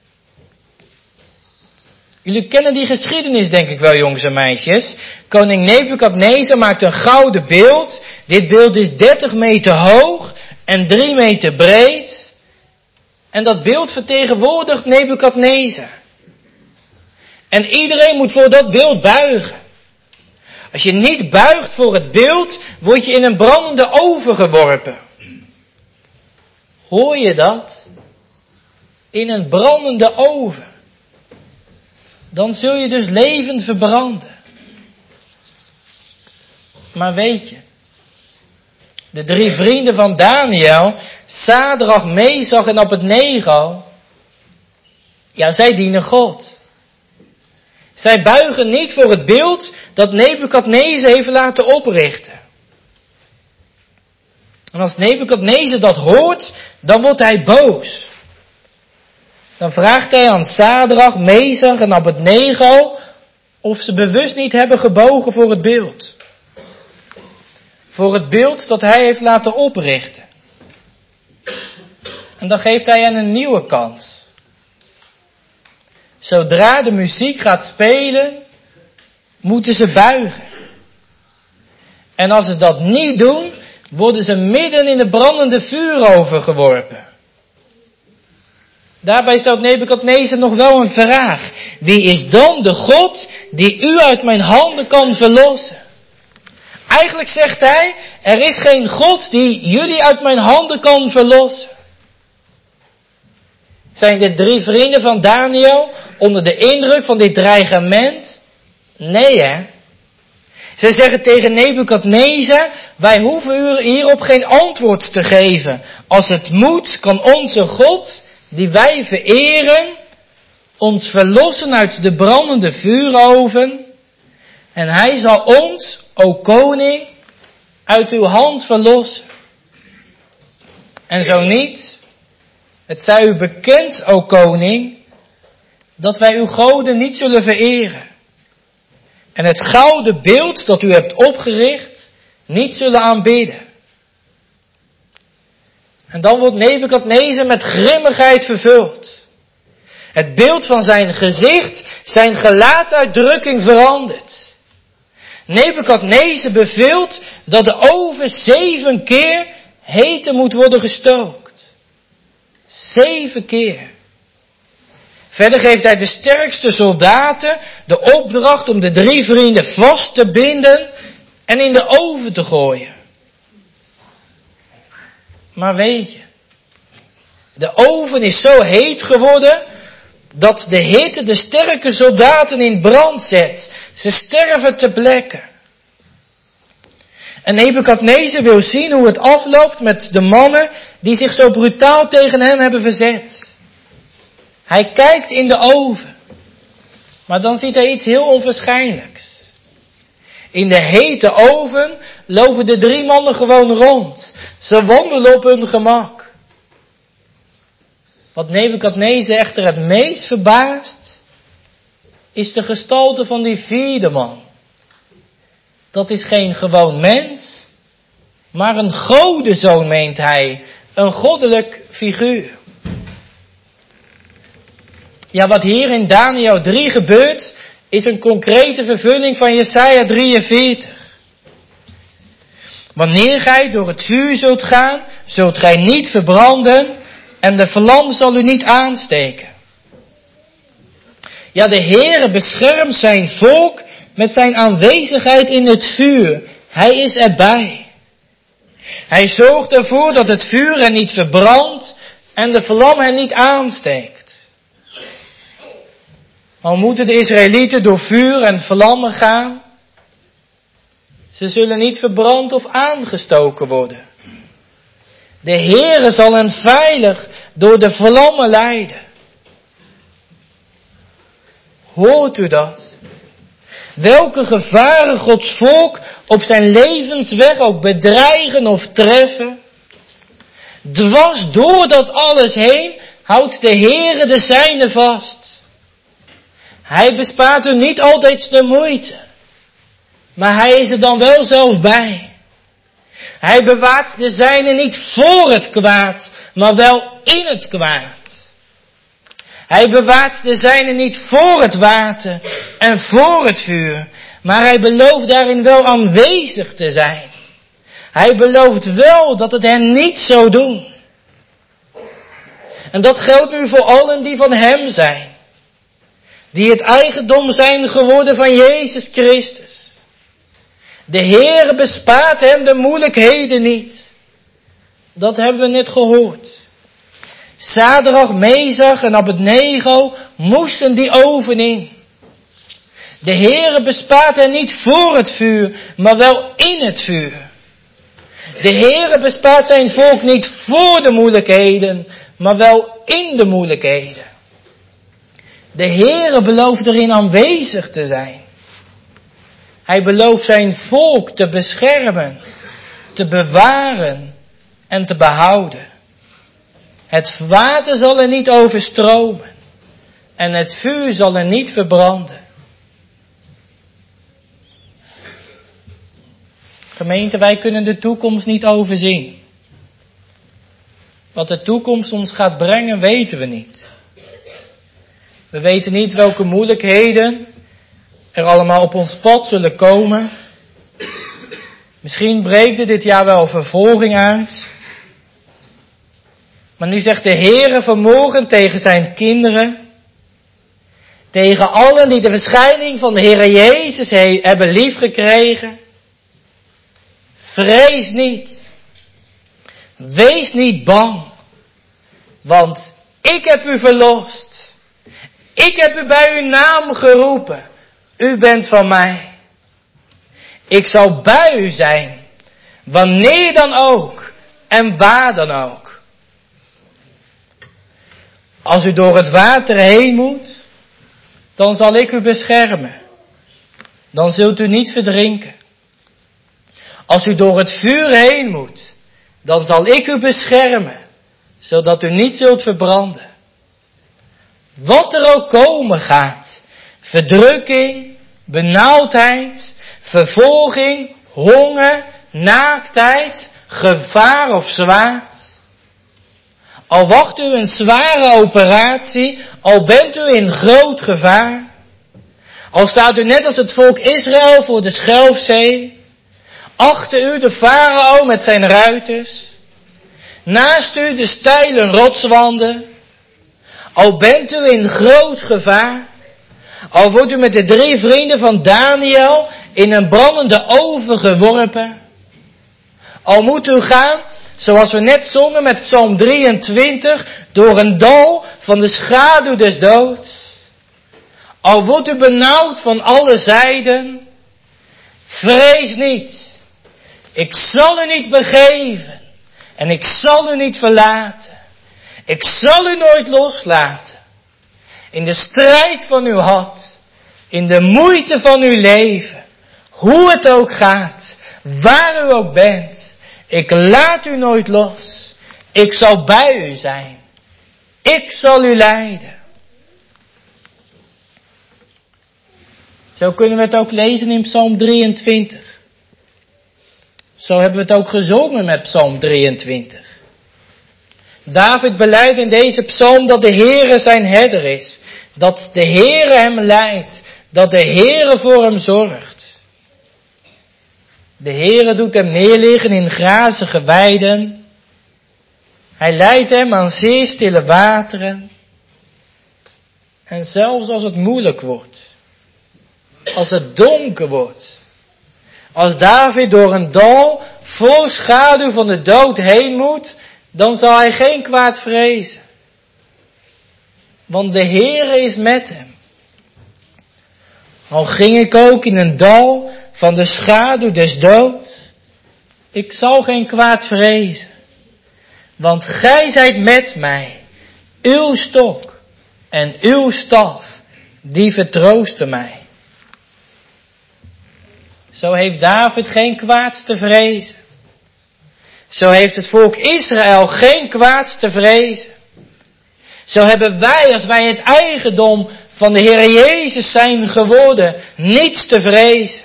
[SPEAKER 1] Jullie kennen die geschiedenis denk ik wel, jongens en meisjes. Koning Nebukadnezar maakt een gouden beeld. Dit beeld is 30 meter hoog en 3 meter breed. En dat beeld vertegenwoordigt Nebukadnezar. En iedereen moet voor dat beeld buigen. Als je niet buigt voor het beeld, word je in een brandende oven geworpen. Hoor je dat? In een brandende oven. Dan zul je dus levend verbranden. Maar weet je, de 3 vrienden van Daniel, Sadrach, Mesach en Abednego, ja, zij dienen God. Zij buigen niet voor het beeld dat Nebukadnezar heeft laten oprichten. En als Nebukadnezar dat hoort, dan wordt hij boos. Dan vraagt hij aan Sadrach, Mesach en Abednego of ze bewust niet hebben gebogen voor het beeld. Voor het beeld dat hij heeft laten oprichten. En dan geeft hij hen een nieuwe kans. Zodra de muziek gaat spelen, moeten ze buigen. En als ze dat niet doen, worden ze midden in de brandende vuuroven geworpen. Daarbij stelt Nebukadnezar nog wel een vraag. Wie is dan de God die u uit mijn handen kan verlossen? Eigenlijk zegt hij, er is geen God die jullie uit mijn handen kan verlossen. Zijn de 3 vrienden van Daniel onder de indruk van dit dreigement? Nee hè. Ze zeggen tegen Nebukadnezar, wij hoeven u hierop geen antwoord te geven. Als het moet, kan onze God, die wij vereren, ons verlossen uit de brandende vuuroven. En hij zal ons, o koning, uit uw hand verlossen. En zo niet, het zij u bekend, o koning, dat wij uw goden niet zullen vereren. En het gouden beeld dat u hebt opgericht, niet zullen aanbidden. En dan wordt Nebukadnezar met grimmigheid vervuld. Het beeld van zijn gezicht, zijn gelaatsuitdrukking verandert. Nebukadnezar beveelt dat de oven 7 keer heter moet worden gestookt. 7 keer. Verder geeft hij de sterkste soldaten de opdracht om de 3 vrienden vast te binden en in de oven te gooien. Maar weet je, de oven is zo heet geworden dat de hitte de sterke soldaten in brand zet. Ze sterven ter plekke. En Nebukadnezar wil zien hoe het afloopt met de mannen die zich zo brutaal tegen hem hebben verzet. Hij kijkt in de oven, maar dan ziet hij iets heel onwaarschijnlijks. In de hete oven lopen de 3 mannen gewoon rond. Ze wandelen op hun gemak. Wat Nebukadnezar echter het meest verbaast, is de gestalte van die 4e man. Dat is geen gewoon mens, maar een godenzoon, meent hij. Een goddelijk figuur. Ja, wat hier in Daniel 3 gebeurt, is een concrete vervulling van Jesaja 43. Wanneer gij door het vuur zult gaan, zult gij niet verbranden en de vlam zal u niet aansteken. Ja, de Heere beschermt zijn volk met zijn aanwezigheid in het vuur. Hij is erbij. Hij zorgt ervoor dat het vuur er niet verbrandt, en de vlam hen niet aansteekt. Al moeten de Israëlieten door vuur en vlammen gaan, ze zullen niet verbrand of aangestoken worden. De Heere zal hen veilig door de vlammen leiden. Hoort u dat? Welke gevaren Gods volk op zijn levensweg ook bedreigen of treffen. Dwars door dat alles heen houdt de Heere de zijne vast. Hij bespaart u niet altijd de moeite, maar hij is er dan wel zelf bij. Hij bewaart de zijne niet voor het kwaad, maar wel in het kwaad. Hij bewaart de zijne niet voor het water en voor het vuur, maar hij belooft daarin wel aanwezig te zijn. Hij belooft wel dat het hen niet zou doen. En dat geldt nu voor allen die van hem zijn, die het eigendom zijn geworden van Jezus Christus. De Heere bespaart hem de moeilijkheden niet. Dat hebben we net gehoord. Sadrach, Mesach en Abednego moesten die oven in. De Heere bespaart hen niet voor het vuur, maar wel in het vuur. De Heere bespaart zijn volk niet voor de moeilijkheden, maar wel in de moeilijkheden. De Heere belooft erin aanwezig te zijn. Hij belooft zijn volk te beschermen, te bewaren en te behouden. Het water zal er niet overstromen en het vuur zal er niet verbranden. Gemeente, wij kunnen de toekomst niet overzien. Wat de toekomst ons gaat brengen, weten we niet. We weten niet welke moeilijkheden er allemaal op ons pad zullen komen. Misschien breekt er dit jaar wel vervolging uit. Maar nu zegt de Heere vanmorgen tegen zijn kinderen, tegen allen die de verschijning van de Heere Jezus hebben liefgekregen: vrees niet. Wees niet bang. Want ik heb u verlost. Ik heb u bij uw naam geroepen. U bent van mij. Ik zal bij u zijn. Wanneer dan ook. En waar dan ook. Als u door het water heen moet, dan zal ik u beschermen. Dan zult u niet verdrinken. Als u door het vuur heen moet, dan zal ik u beschermen, zodat u niet zult verbranden. Wat er ook komen gaat, verdrukking, benauwdheid, vervolging, honger, naaktheid, gevaar of zwaard. Al wacht u een zware operatie, al bent u in groot gevaar. Al staat u net als het volk Israël voor de Schelfzee. Achter u de farao met zijn ruiters. Naast u de steile rotswanden. Al bent u in groot gevaar. Al wordt u met de 3 vrienden van Daniel in een brandende oven geworpen. Al moet u gaan, zoals we net zongen met Psalm 23, door een dal van de schaduw des doods. Al wordt u benauwd van alle zijden. Vrees niet. Ik zal u niet begeven. En ik zal u niet verlaten. Ik zal u nooit loslaten. In de strijd van uw hart. In de moeite van uw leven. Hoe het ook gaat. Waar u ook bent. Ik laat u nooit los. Ik zal bij u zijn. Ik zal u leiden. Zo kunnen we het ook lezen in Psalm 23. Zo hebben we het ook gezongen met Psalm 23. David belijdt in deze psalm dat de Heere zijn herder is. Dat de Heere hem leidt. Dat de Heere voor hem zorgt. De Heere doet hem neerliggen in grazige weiden. Hij leidt hem aan zeer stille wateren. En zelfs als het moeilijk wordt. Als het donker wordt. Als David door een dal vol schaduw van de dood heen moet, dan zal hij geen kwaad vrezen. Want de Heere is met hem. Al ging ik ook in een dal van de schaduw des doods, ik zal geen kwaad vrezen. Want gij zijt met mij, uw stok en uw staf, die vertroosten mij. Zo heeft David geen kwaads te vrezen. Zo heeft het volk Israël geen kwaads te vrezen. Zo hebben wij, als wij het eigendom van de Heer Jezus zijn geworden, niets te vrezen.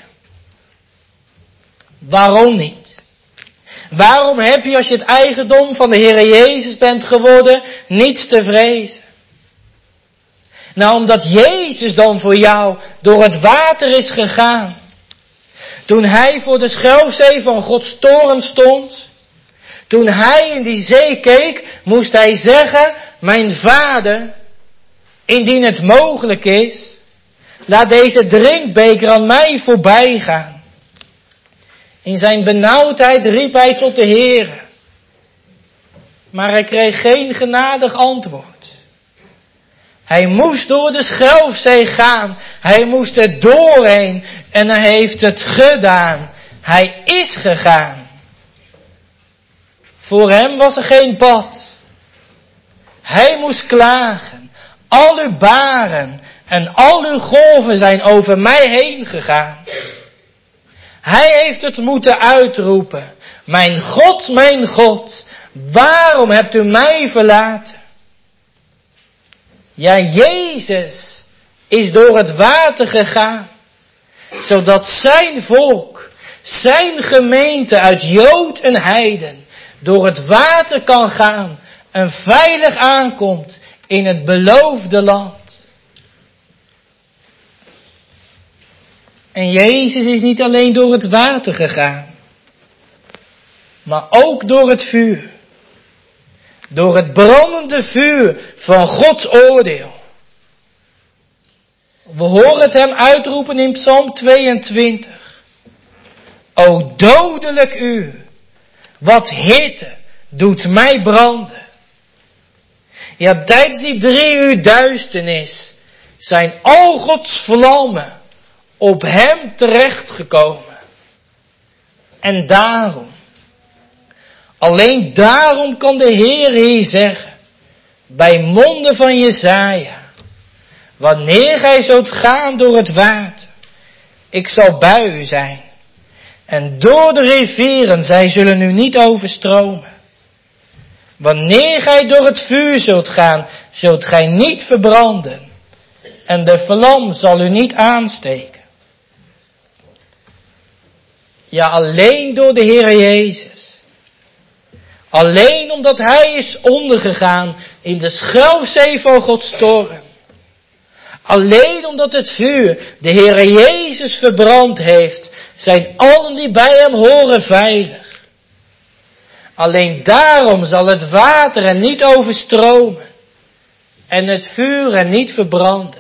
[SPEAKER 1] Waarom niet? Waarom heb je, als je het eigendom van de Heer Jezus bent geworden, niets te vrezen? Nou, omdat Jezus dan voor jou door het water is gegaan. Toen hij voor de schelfzee van Gods toorn stond, toen hij in die zee keek, moest hij zeggen: mijn Vader, indien het mogelijk is, laat deze drinkbeker aan mij voorbij gaan. In zijn benauwdheid riep hij tot de Heere. Maar hij kreeg geen genadig antwoord. Hij moest door de Schelfzee gaan. Hij moest er doorheen. En hij heeft het gedaan. Hij is gegaan. Voor hem was er geen pad. Hij moest klagen. Al uw baren en al uw golven zijn over mij heen gegaan. Hij heeft het moeten uitroepen: mijn God, waarom hebt u mij verlaten? Ja, Jezus is door het water gegaan, zodat zijn volk, zijn gemeente uit Jood en heiden, door het water kan gaan en veilig aankomt in het beloofde land. En Jezus is niet alleen door het water gegaan, maar ook door het vuur. Door het brandende vuur van Gods oordeel. We horen het hem uitroepen in Psalm 22. O dodelijk uur, wat hitte doet mij branden. Ja, tijdens die 3 uur duisternis zijn al Gods vlammen op hem terechtgekomen. En daarom, alleen daarom kan de Heer hier zeggen, bij monden van Jesaja: wanneer gij zult gaan door het water, ik zal bij u zijn. En door de rivieren, zij zullen u niet overstromen. Wanneer gij door het vuur zult gaan, zult gij niet verbranden. En de vlam zal u niet aansteken. Ja, alleen door de Heer Jezus. Alleen omdat hij is ondergegaan in de schelfzee van Gods toorn. Alleen omdat het vuur de Heer Jezus verbrand heeft, zijn allen die bij hem horen veilig. Alleen daarom zal het water er niet overstromen en het vuur er niet verbranden.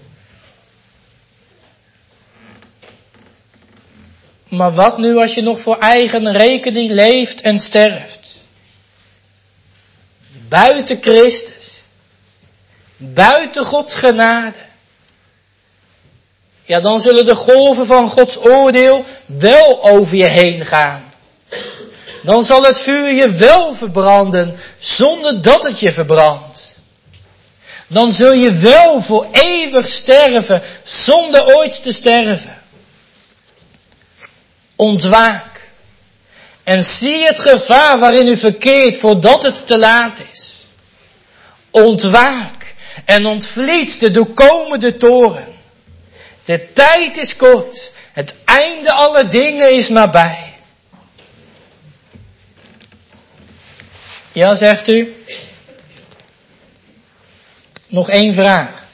[SPEAKER 1] Maar wat nu als je nog voor eigen rekening leeft en sterft? Buiten Christus. Buiten Gods genade. Ja, dan zullen de golven van Gods oordeel wel over je heen gaan. Dan zal het vuur je wel verbranden, zonder dat het je verbrandt. Dan zul je wel voor eeuwig sterven, zonder ooit te sterven. Ontwaak. En zie het gevaar waarin u verkeert, voordat het te laat is. Ontwaak en ontvliet de doorkomende toren. De tijd is kort, het einde aller dingen is nabij. Ja, zegt u? Nog 1 vraag.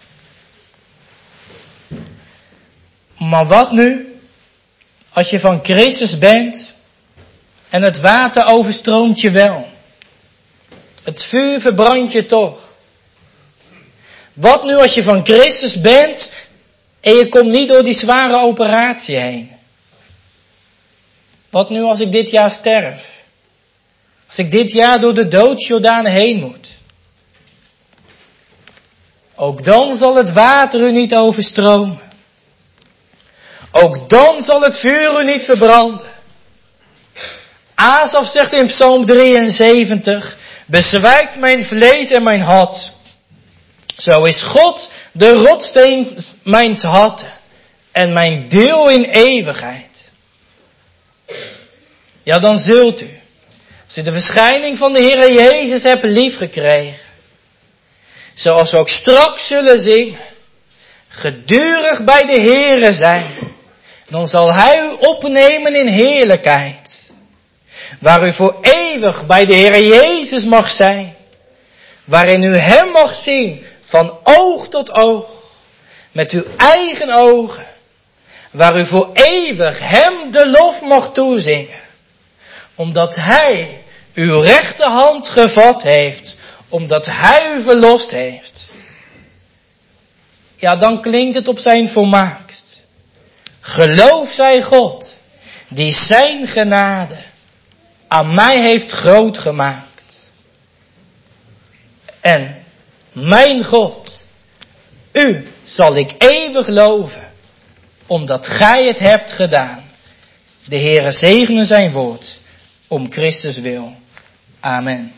[SPEAKER 1] Maar wat nu, als je van Christus bent en het water overstroomt je wel? Het vuur verbrandt je toch? Wat nu als je van Christus bent en je komt niet door die zware operatie heen? Wat nu als ik dit jaar sterf? Als ik dit jaar door de doodsjordaan heen moet. Ook dan zal het water u niet overstromen. Ook dan zal het vuur u niet verbranden. Asaf zegt in Psalm 73, bezwijkt mijn vlees en mijn hart. Zo is God de rotsteen mijns harten en mijn deel in eeuwigheid. Ja, dan zult u, als u de verschijning van de Heere Jezus hebt liefgekregen, zoals we ook straks zullen zingen, gedurig bij de Heere zijn, dan zal Hij u opnemen in heerlijkheid, waar u voor eeuwig bij de Heere Jezus mag zijn, waarin u Hem mag zien van oog tot oog, met uw eigen ogen, waar u voor eeuwig Hem de lof mag toezingen, omdat Hij uw rechterhand gevat heeft, omdat Hij u verlost heeft. Ja, dan klinkt het op zijn volmaakst. Geloof zij God, die zijn genade aan mij heeft groot gemaakt. En mijn God, u zal ik eeuwig loven, omdat gij het hebt gedaan. De Heere zegene zijn woord, om Christus wil. Amen.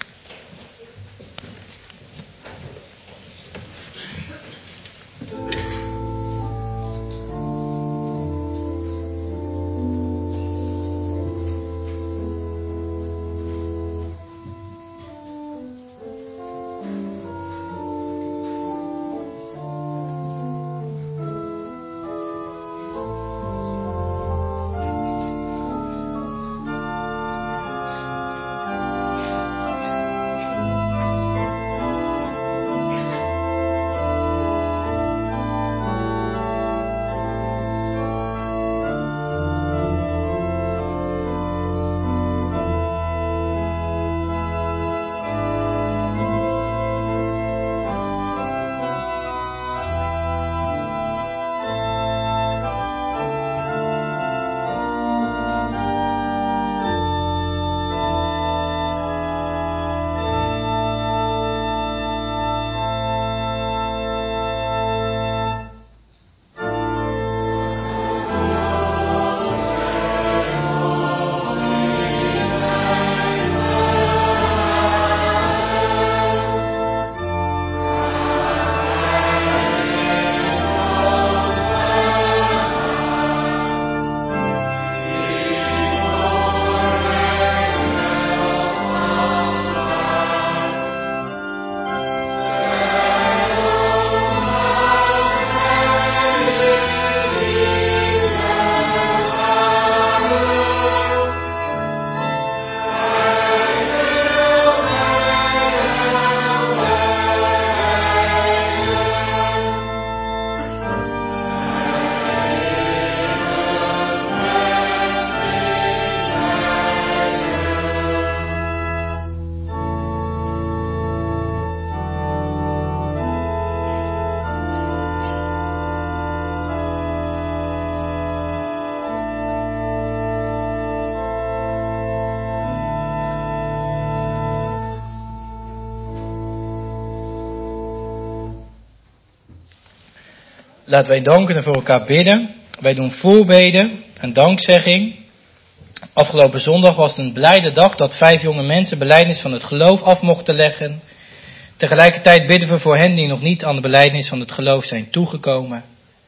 [SPEAKER 1] Laten wij danken en voor elkaar bidden. Wij doen voorbeden en dankzegging. Afgelopen zondag was het een blijde dag dat 5 jonge mensen belijdenis van het geloof af mochten leggen. Tegelijkertijd bidden we voor hen die nog niet aan de belijdenis van het geloof zijn toegekomen.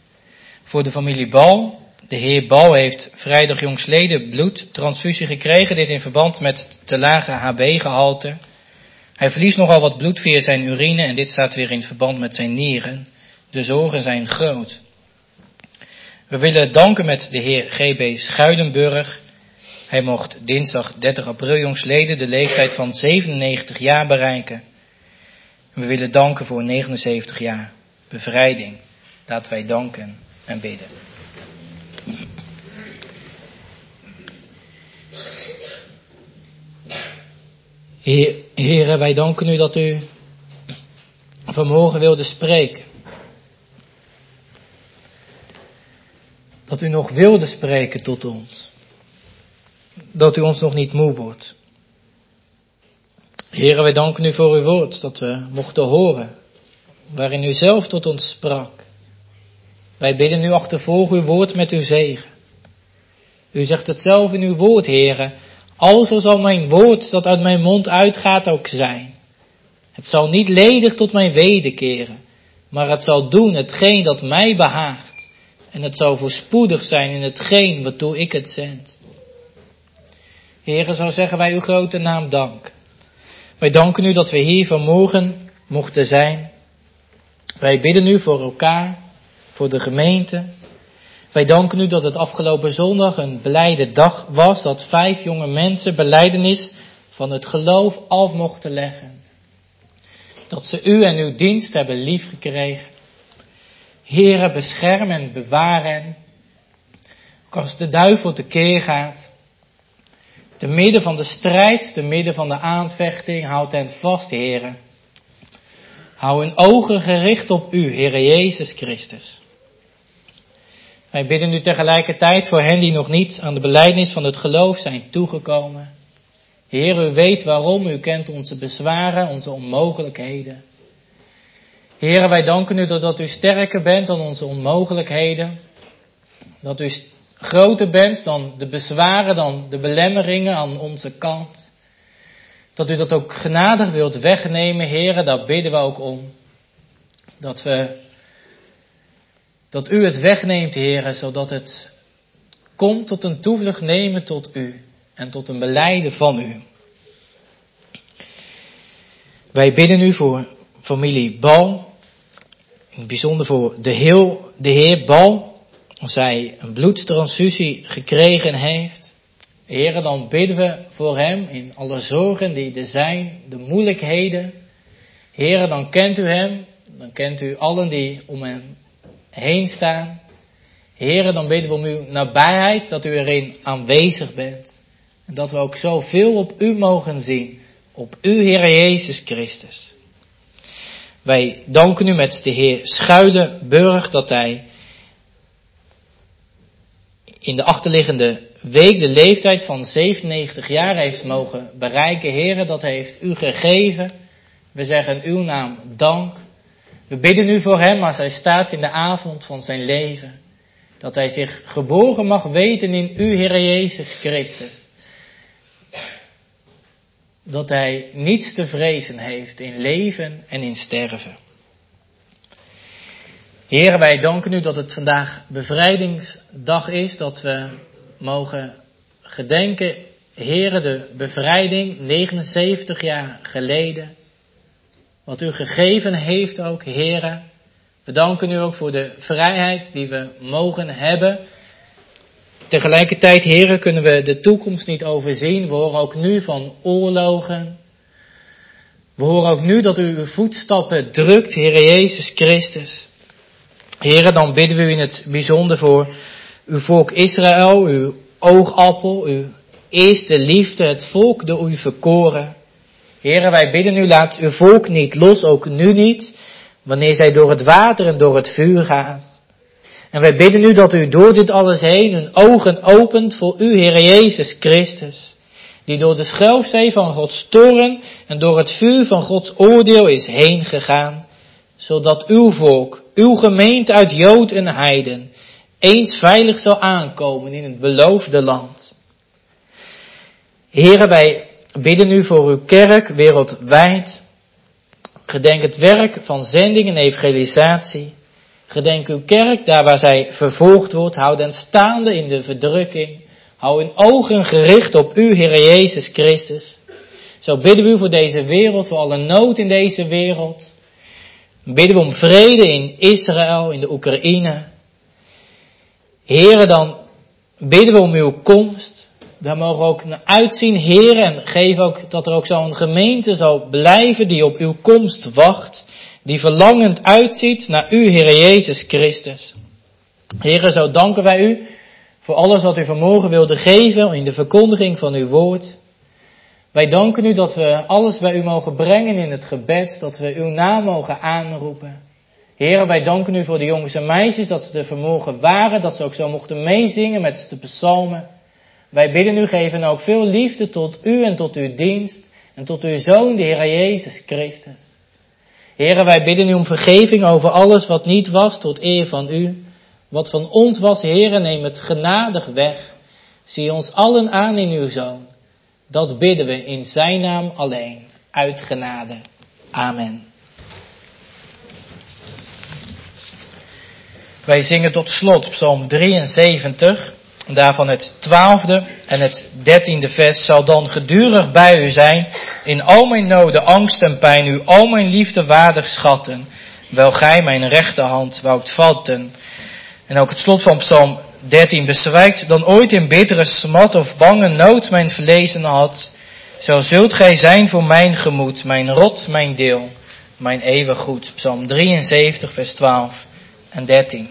[SPEAKER 1] Voor de familie Bal. De heer Bal heeft vrijdag jongstleden bloedtransfusie gekregen. Dit in verband met te lage HB-gehalte. Hij verliest nogal wat bloed via zijn urine en dit staat weer in verband met zijn nieren. De zorgen zijn groot. We willen danken met de heer G.B. Schuilenburg. Hij mocht dinsdag 30 april jongstleden de leeftijd van 97 jaar bereiken. We willen danken voor 79 jaar bevrijding. Laten wij danken en bidden. Heere, wij danken u dat u vanmorgen wilde spreken. Dat u nog wilde spreken tot ons. Dat u ons nog niet moe wordt.
[SPEAKER 2] Heren, wij danken u voor uw woord dat we mochten horen, waarin u zelf tot ons sprak. Wij bidden u achtervolg uw woord met uw zegen. U zegt het zelf in uw woord, heren, alzo zal mijn woord dat uit mijn mond uitgaat ook zijn. Het zal niet ledig tot mij wederkeren, maar het zal doen hetgeen dat mij behaagt. En het zal voorspoedig zijn in hetgeen waartoe ik het zend. Heren, zo zeggen wij uw grote naam dank. Wij danken u dat we hier vanmorgen mochten zijn. Wij bidden u voor elkaar, voor de gemeente. Wij danken u dat het afgelopen zondag een blijde dag was, dat 5 jonge mensen belijdenis van het geloof af mochten leggen. Dat ze u en uw dienst hebben liefgekregen. Heere, bescherm en bewaar hen. Ook als de duivel tekeer gaat. Te midden van de strijd, te midden van de aanvechting, houd hen vast, Heere. Hou hun ogen gericht op u, Heere Jezus Christus. Wij bidden u tegelijkertijd voor hen die nog niet aan de belijdenis van het geloof zijn toegekomen. Heer, u weet waarom, u kent onze bezwaren, onze onmogelijkheden. Heer, wij danken u dat u sterker bent dan onze onmogelijkheden. Dat u groter bent dan de bezwaren, dan de belemmeringen aan onze kant. Dat u dat ook genadig wilt wegnemen, Heer, daar bidden we ook om. Dat u het wegneemt, Heer, zodat het komt tot een toevlucht nemen tot u. En tot een belijden van u. Wij bidden u voor familie Bal. In het bijzonder voor de heer Bal. Als hij een bloedtransfusie gekregen heeft. Heere, dan bidden we voor hem in alle zorgen die er zijn. De moeilijkheden. Heere, dan kent u hem. Dan kent u allen die om hem heen staan. Heere, dan bidden we om uw nabijheid. Dat u erin aanwezig bent. En dat we ook zoveel op u mogen zien. Op u, Heer Jezus Christus. Wij danken u met de Heer Schuilenburg dat hij in de achterliggende week de leeftijd van 97 jaar heeft mogen bereiken. Heer, dat heeft u gegeven. We zeggen uw naam dank. We bidden u voor hem als hij staat in de avond van zijn leven. Dat hij zich geboren mag weten in u, Heer Jezus Christus. Dat hij niets te vrezen heeft in leven en in sterven. Heer, wij danken u dat het vandaag bevrijdingsdag is. Dat we mogen gedenken, Heer, de bevrijding 79 jaar geleden. Wat u gegeven heeft ook, Heer. We danken u ook voor de vrijheid die we mogen hebben. Tegelijkertijd, Heere, kunnen we de toekomst niet overzien. We horen ook nu van oorlogen. We horen ook nu dat u uw voetstappen drukt, Heere Jezus Christus. Heere, dan bidden we u in het bijzonder voor uw volk Israël, uw oogappel, uw eerste liefde, het volk door u verkoren. Heere, wij bidden u, laat uw volk niet los, ook nu niet, wanneer zij door het water en door het vuur gaan. En wij bidden u dat u door dit alles heen hun ogen opent voor u, Heere Jezus Christus. Die door de schelfzee van Gods toorn en door het vuur van Gods oordeel is heen gegaan. Zodat uw volk, uw gemeente uit Jood en Heiden, eens veilig zal aankomen in het beloofde land. Heere, wij bidden u voor uw kerk wereldwijd. Gedenk het werk van zending en evangelisatie. Gedenk uw kerk, daar waar zij vervolgd wordt. Houd hen staande in de verdrukking. Hou hun ogen gericht op u, Heer Jezus Christus. Zo bidden we u voor deze wereld, voor alle nood in deze wereld. Bidden we om vrede in Israël, in de Oekraïne. Heere, dan bidden we om uw komst. Daar mogen we ook naar uitzien, Heer, en geef ook dat er ook zo'n gemeente zal blijven die op uw komst wacht. Die verlangend uitziet naar u, Heer Jezus Christus. Heere, zo danken wij u voor alles wat u vanmorgen wilde geven in de verkondiging van uw woord. Wij danken u dat we alles bij u mogen brengen in het gebed, dat we uw naam mogen aanroepen. Heere, wij danken u voor de jongens en meisjes dat ze er vanmorgen waren, dat ze ook zo mochten meezingen met de psalmen. Wij bidden u, geven ook veel liefde tot u en tot uw dienst. en tot uw Zoon, de Heer Jezus Christus. Heere, wij bidden u om vergeving over alles wat niet was tot eer van u. Wat van ons was, Heere, neem het genadig weg. Zie ons allen aan in uw Zoon. Dat bidden we in zijn naam alleen, uit genade. Amen. Wij zingen tot slot Psalm 73, daarvan het 12e en het 13e vers. Zal dan gedurig bij u zijn, in al mijn noden, angst en pijn, u al mijn liefde waardig schatten, wel gij mijn rechterhand woudt vatten. En ook het slot van Psalm 13 bezwijkt dan ooit in bittere smat of bange nood mijn vlezen had. Zo zult gij zijn voor mijn gemoed, mijn rot, mijn deel, mijn eeuwig goed. Psalm 73 vers 12 en 13.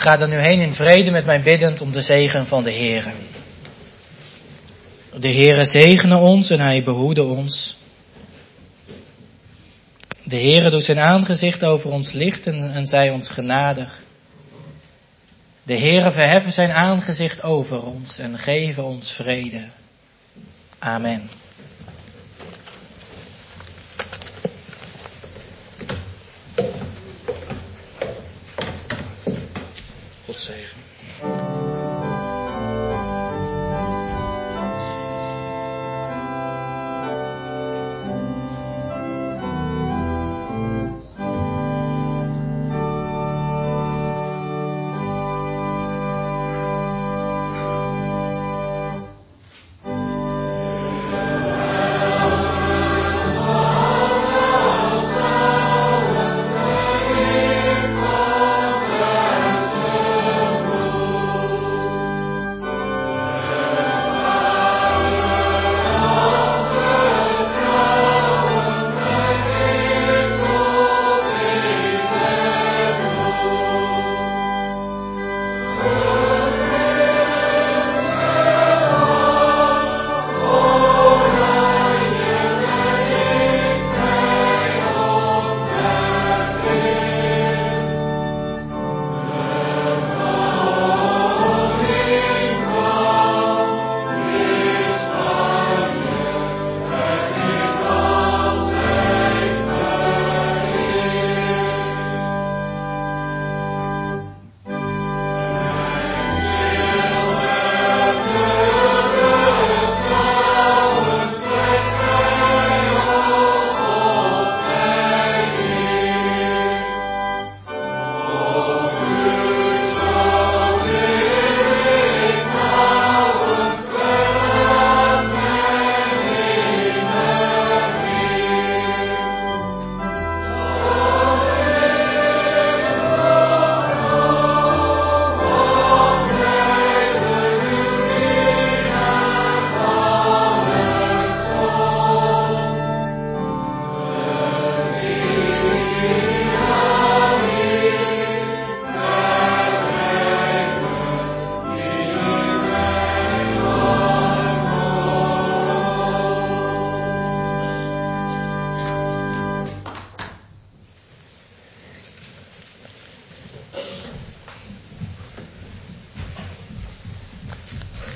[SPEAKER 2] Ga dan nu heen in vrede met mij biddend om de zegen van de Heere. De Heere zegene ons en hij behoede ons. De Heere doet zijn aangezicht over ons lichten en zij ons genadig. De Heere verheffen zijn aangezicht over ons en geven ons vrede. Amen. God zegen.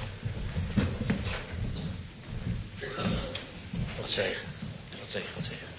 [SPEAKER 2] God zegen. God zegen. God zegen.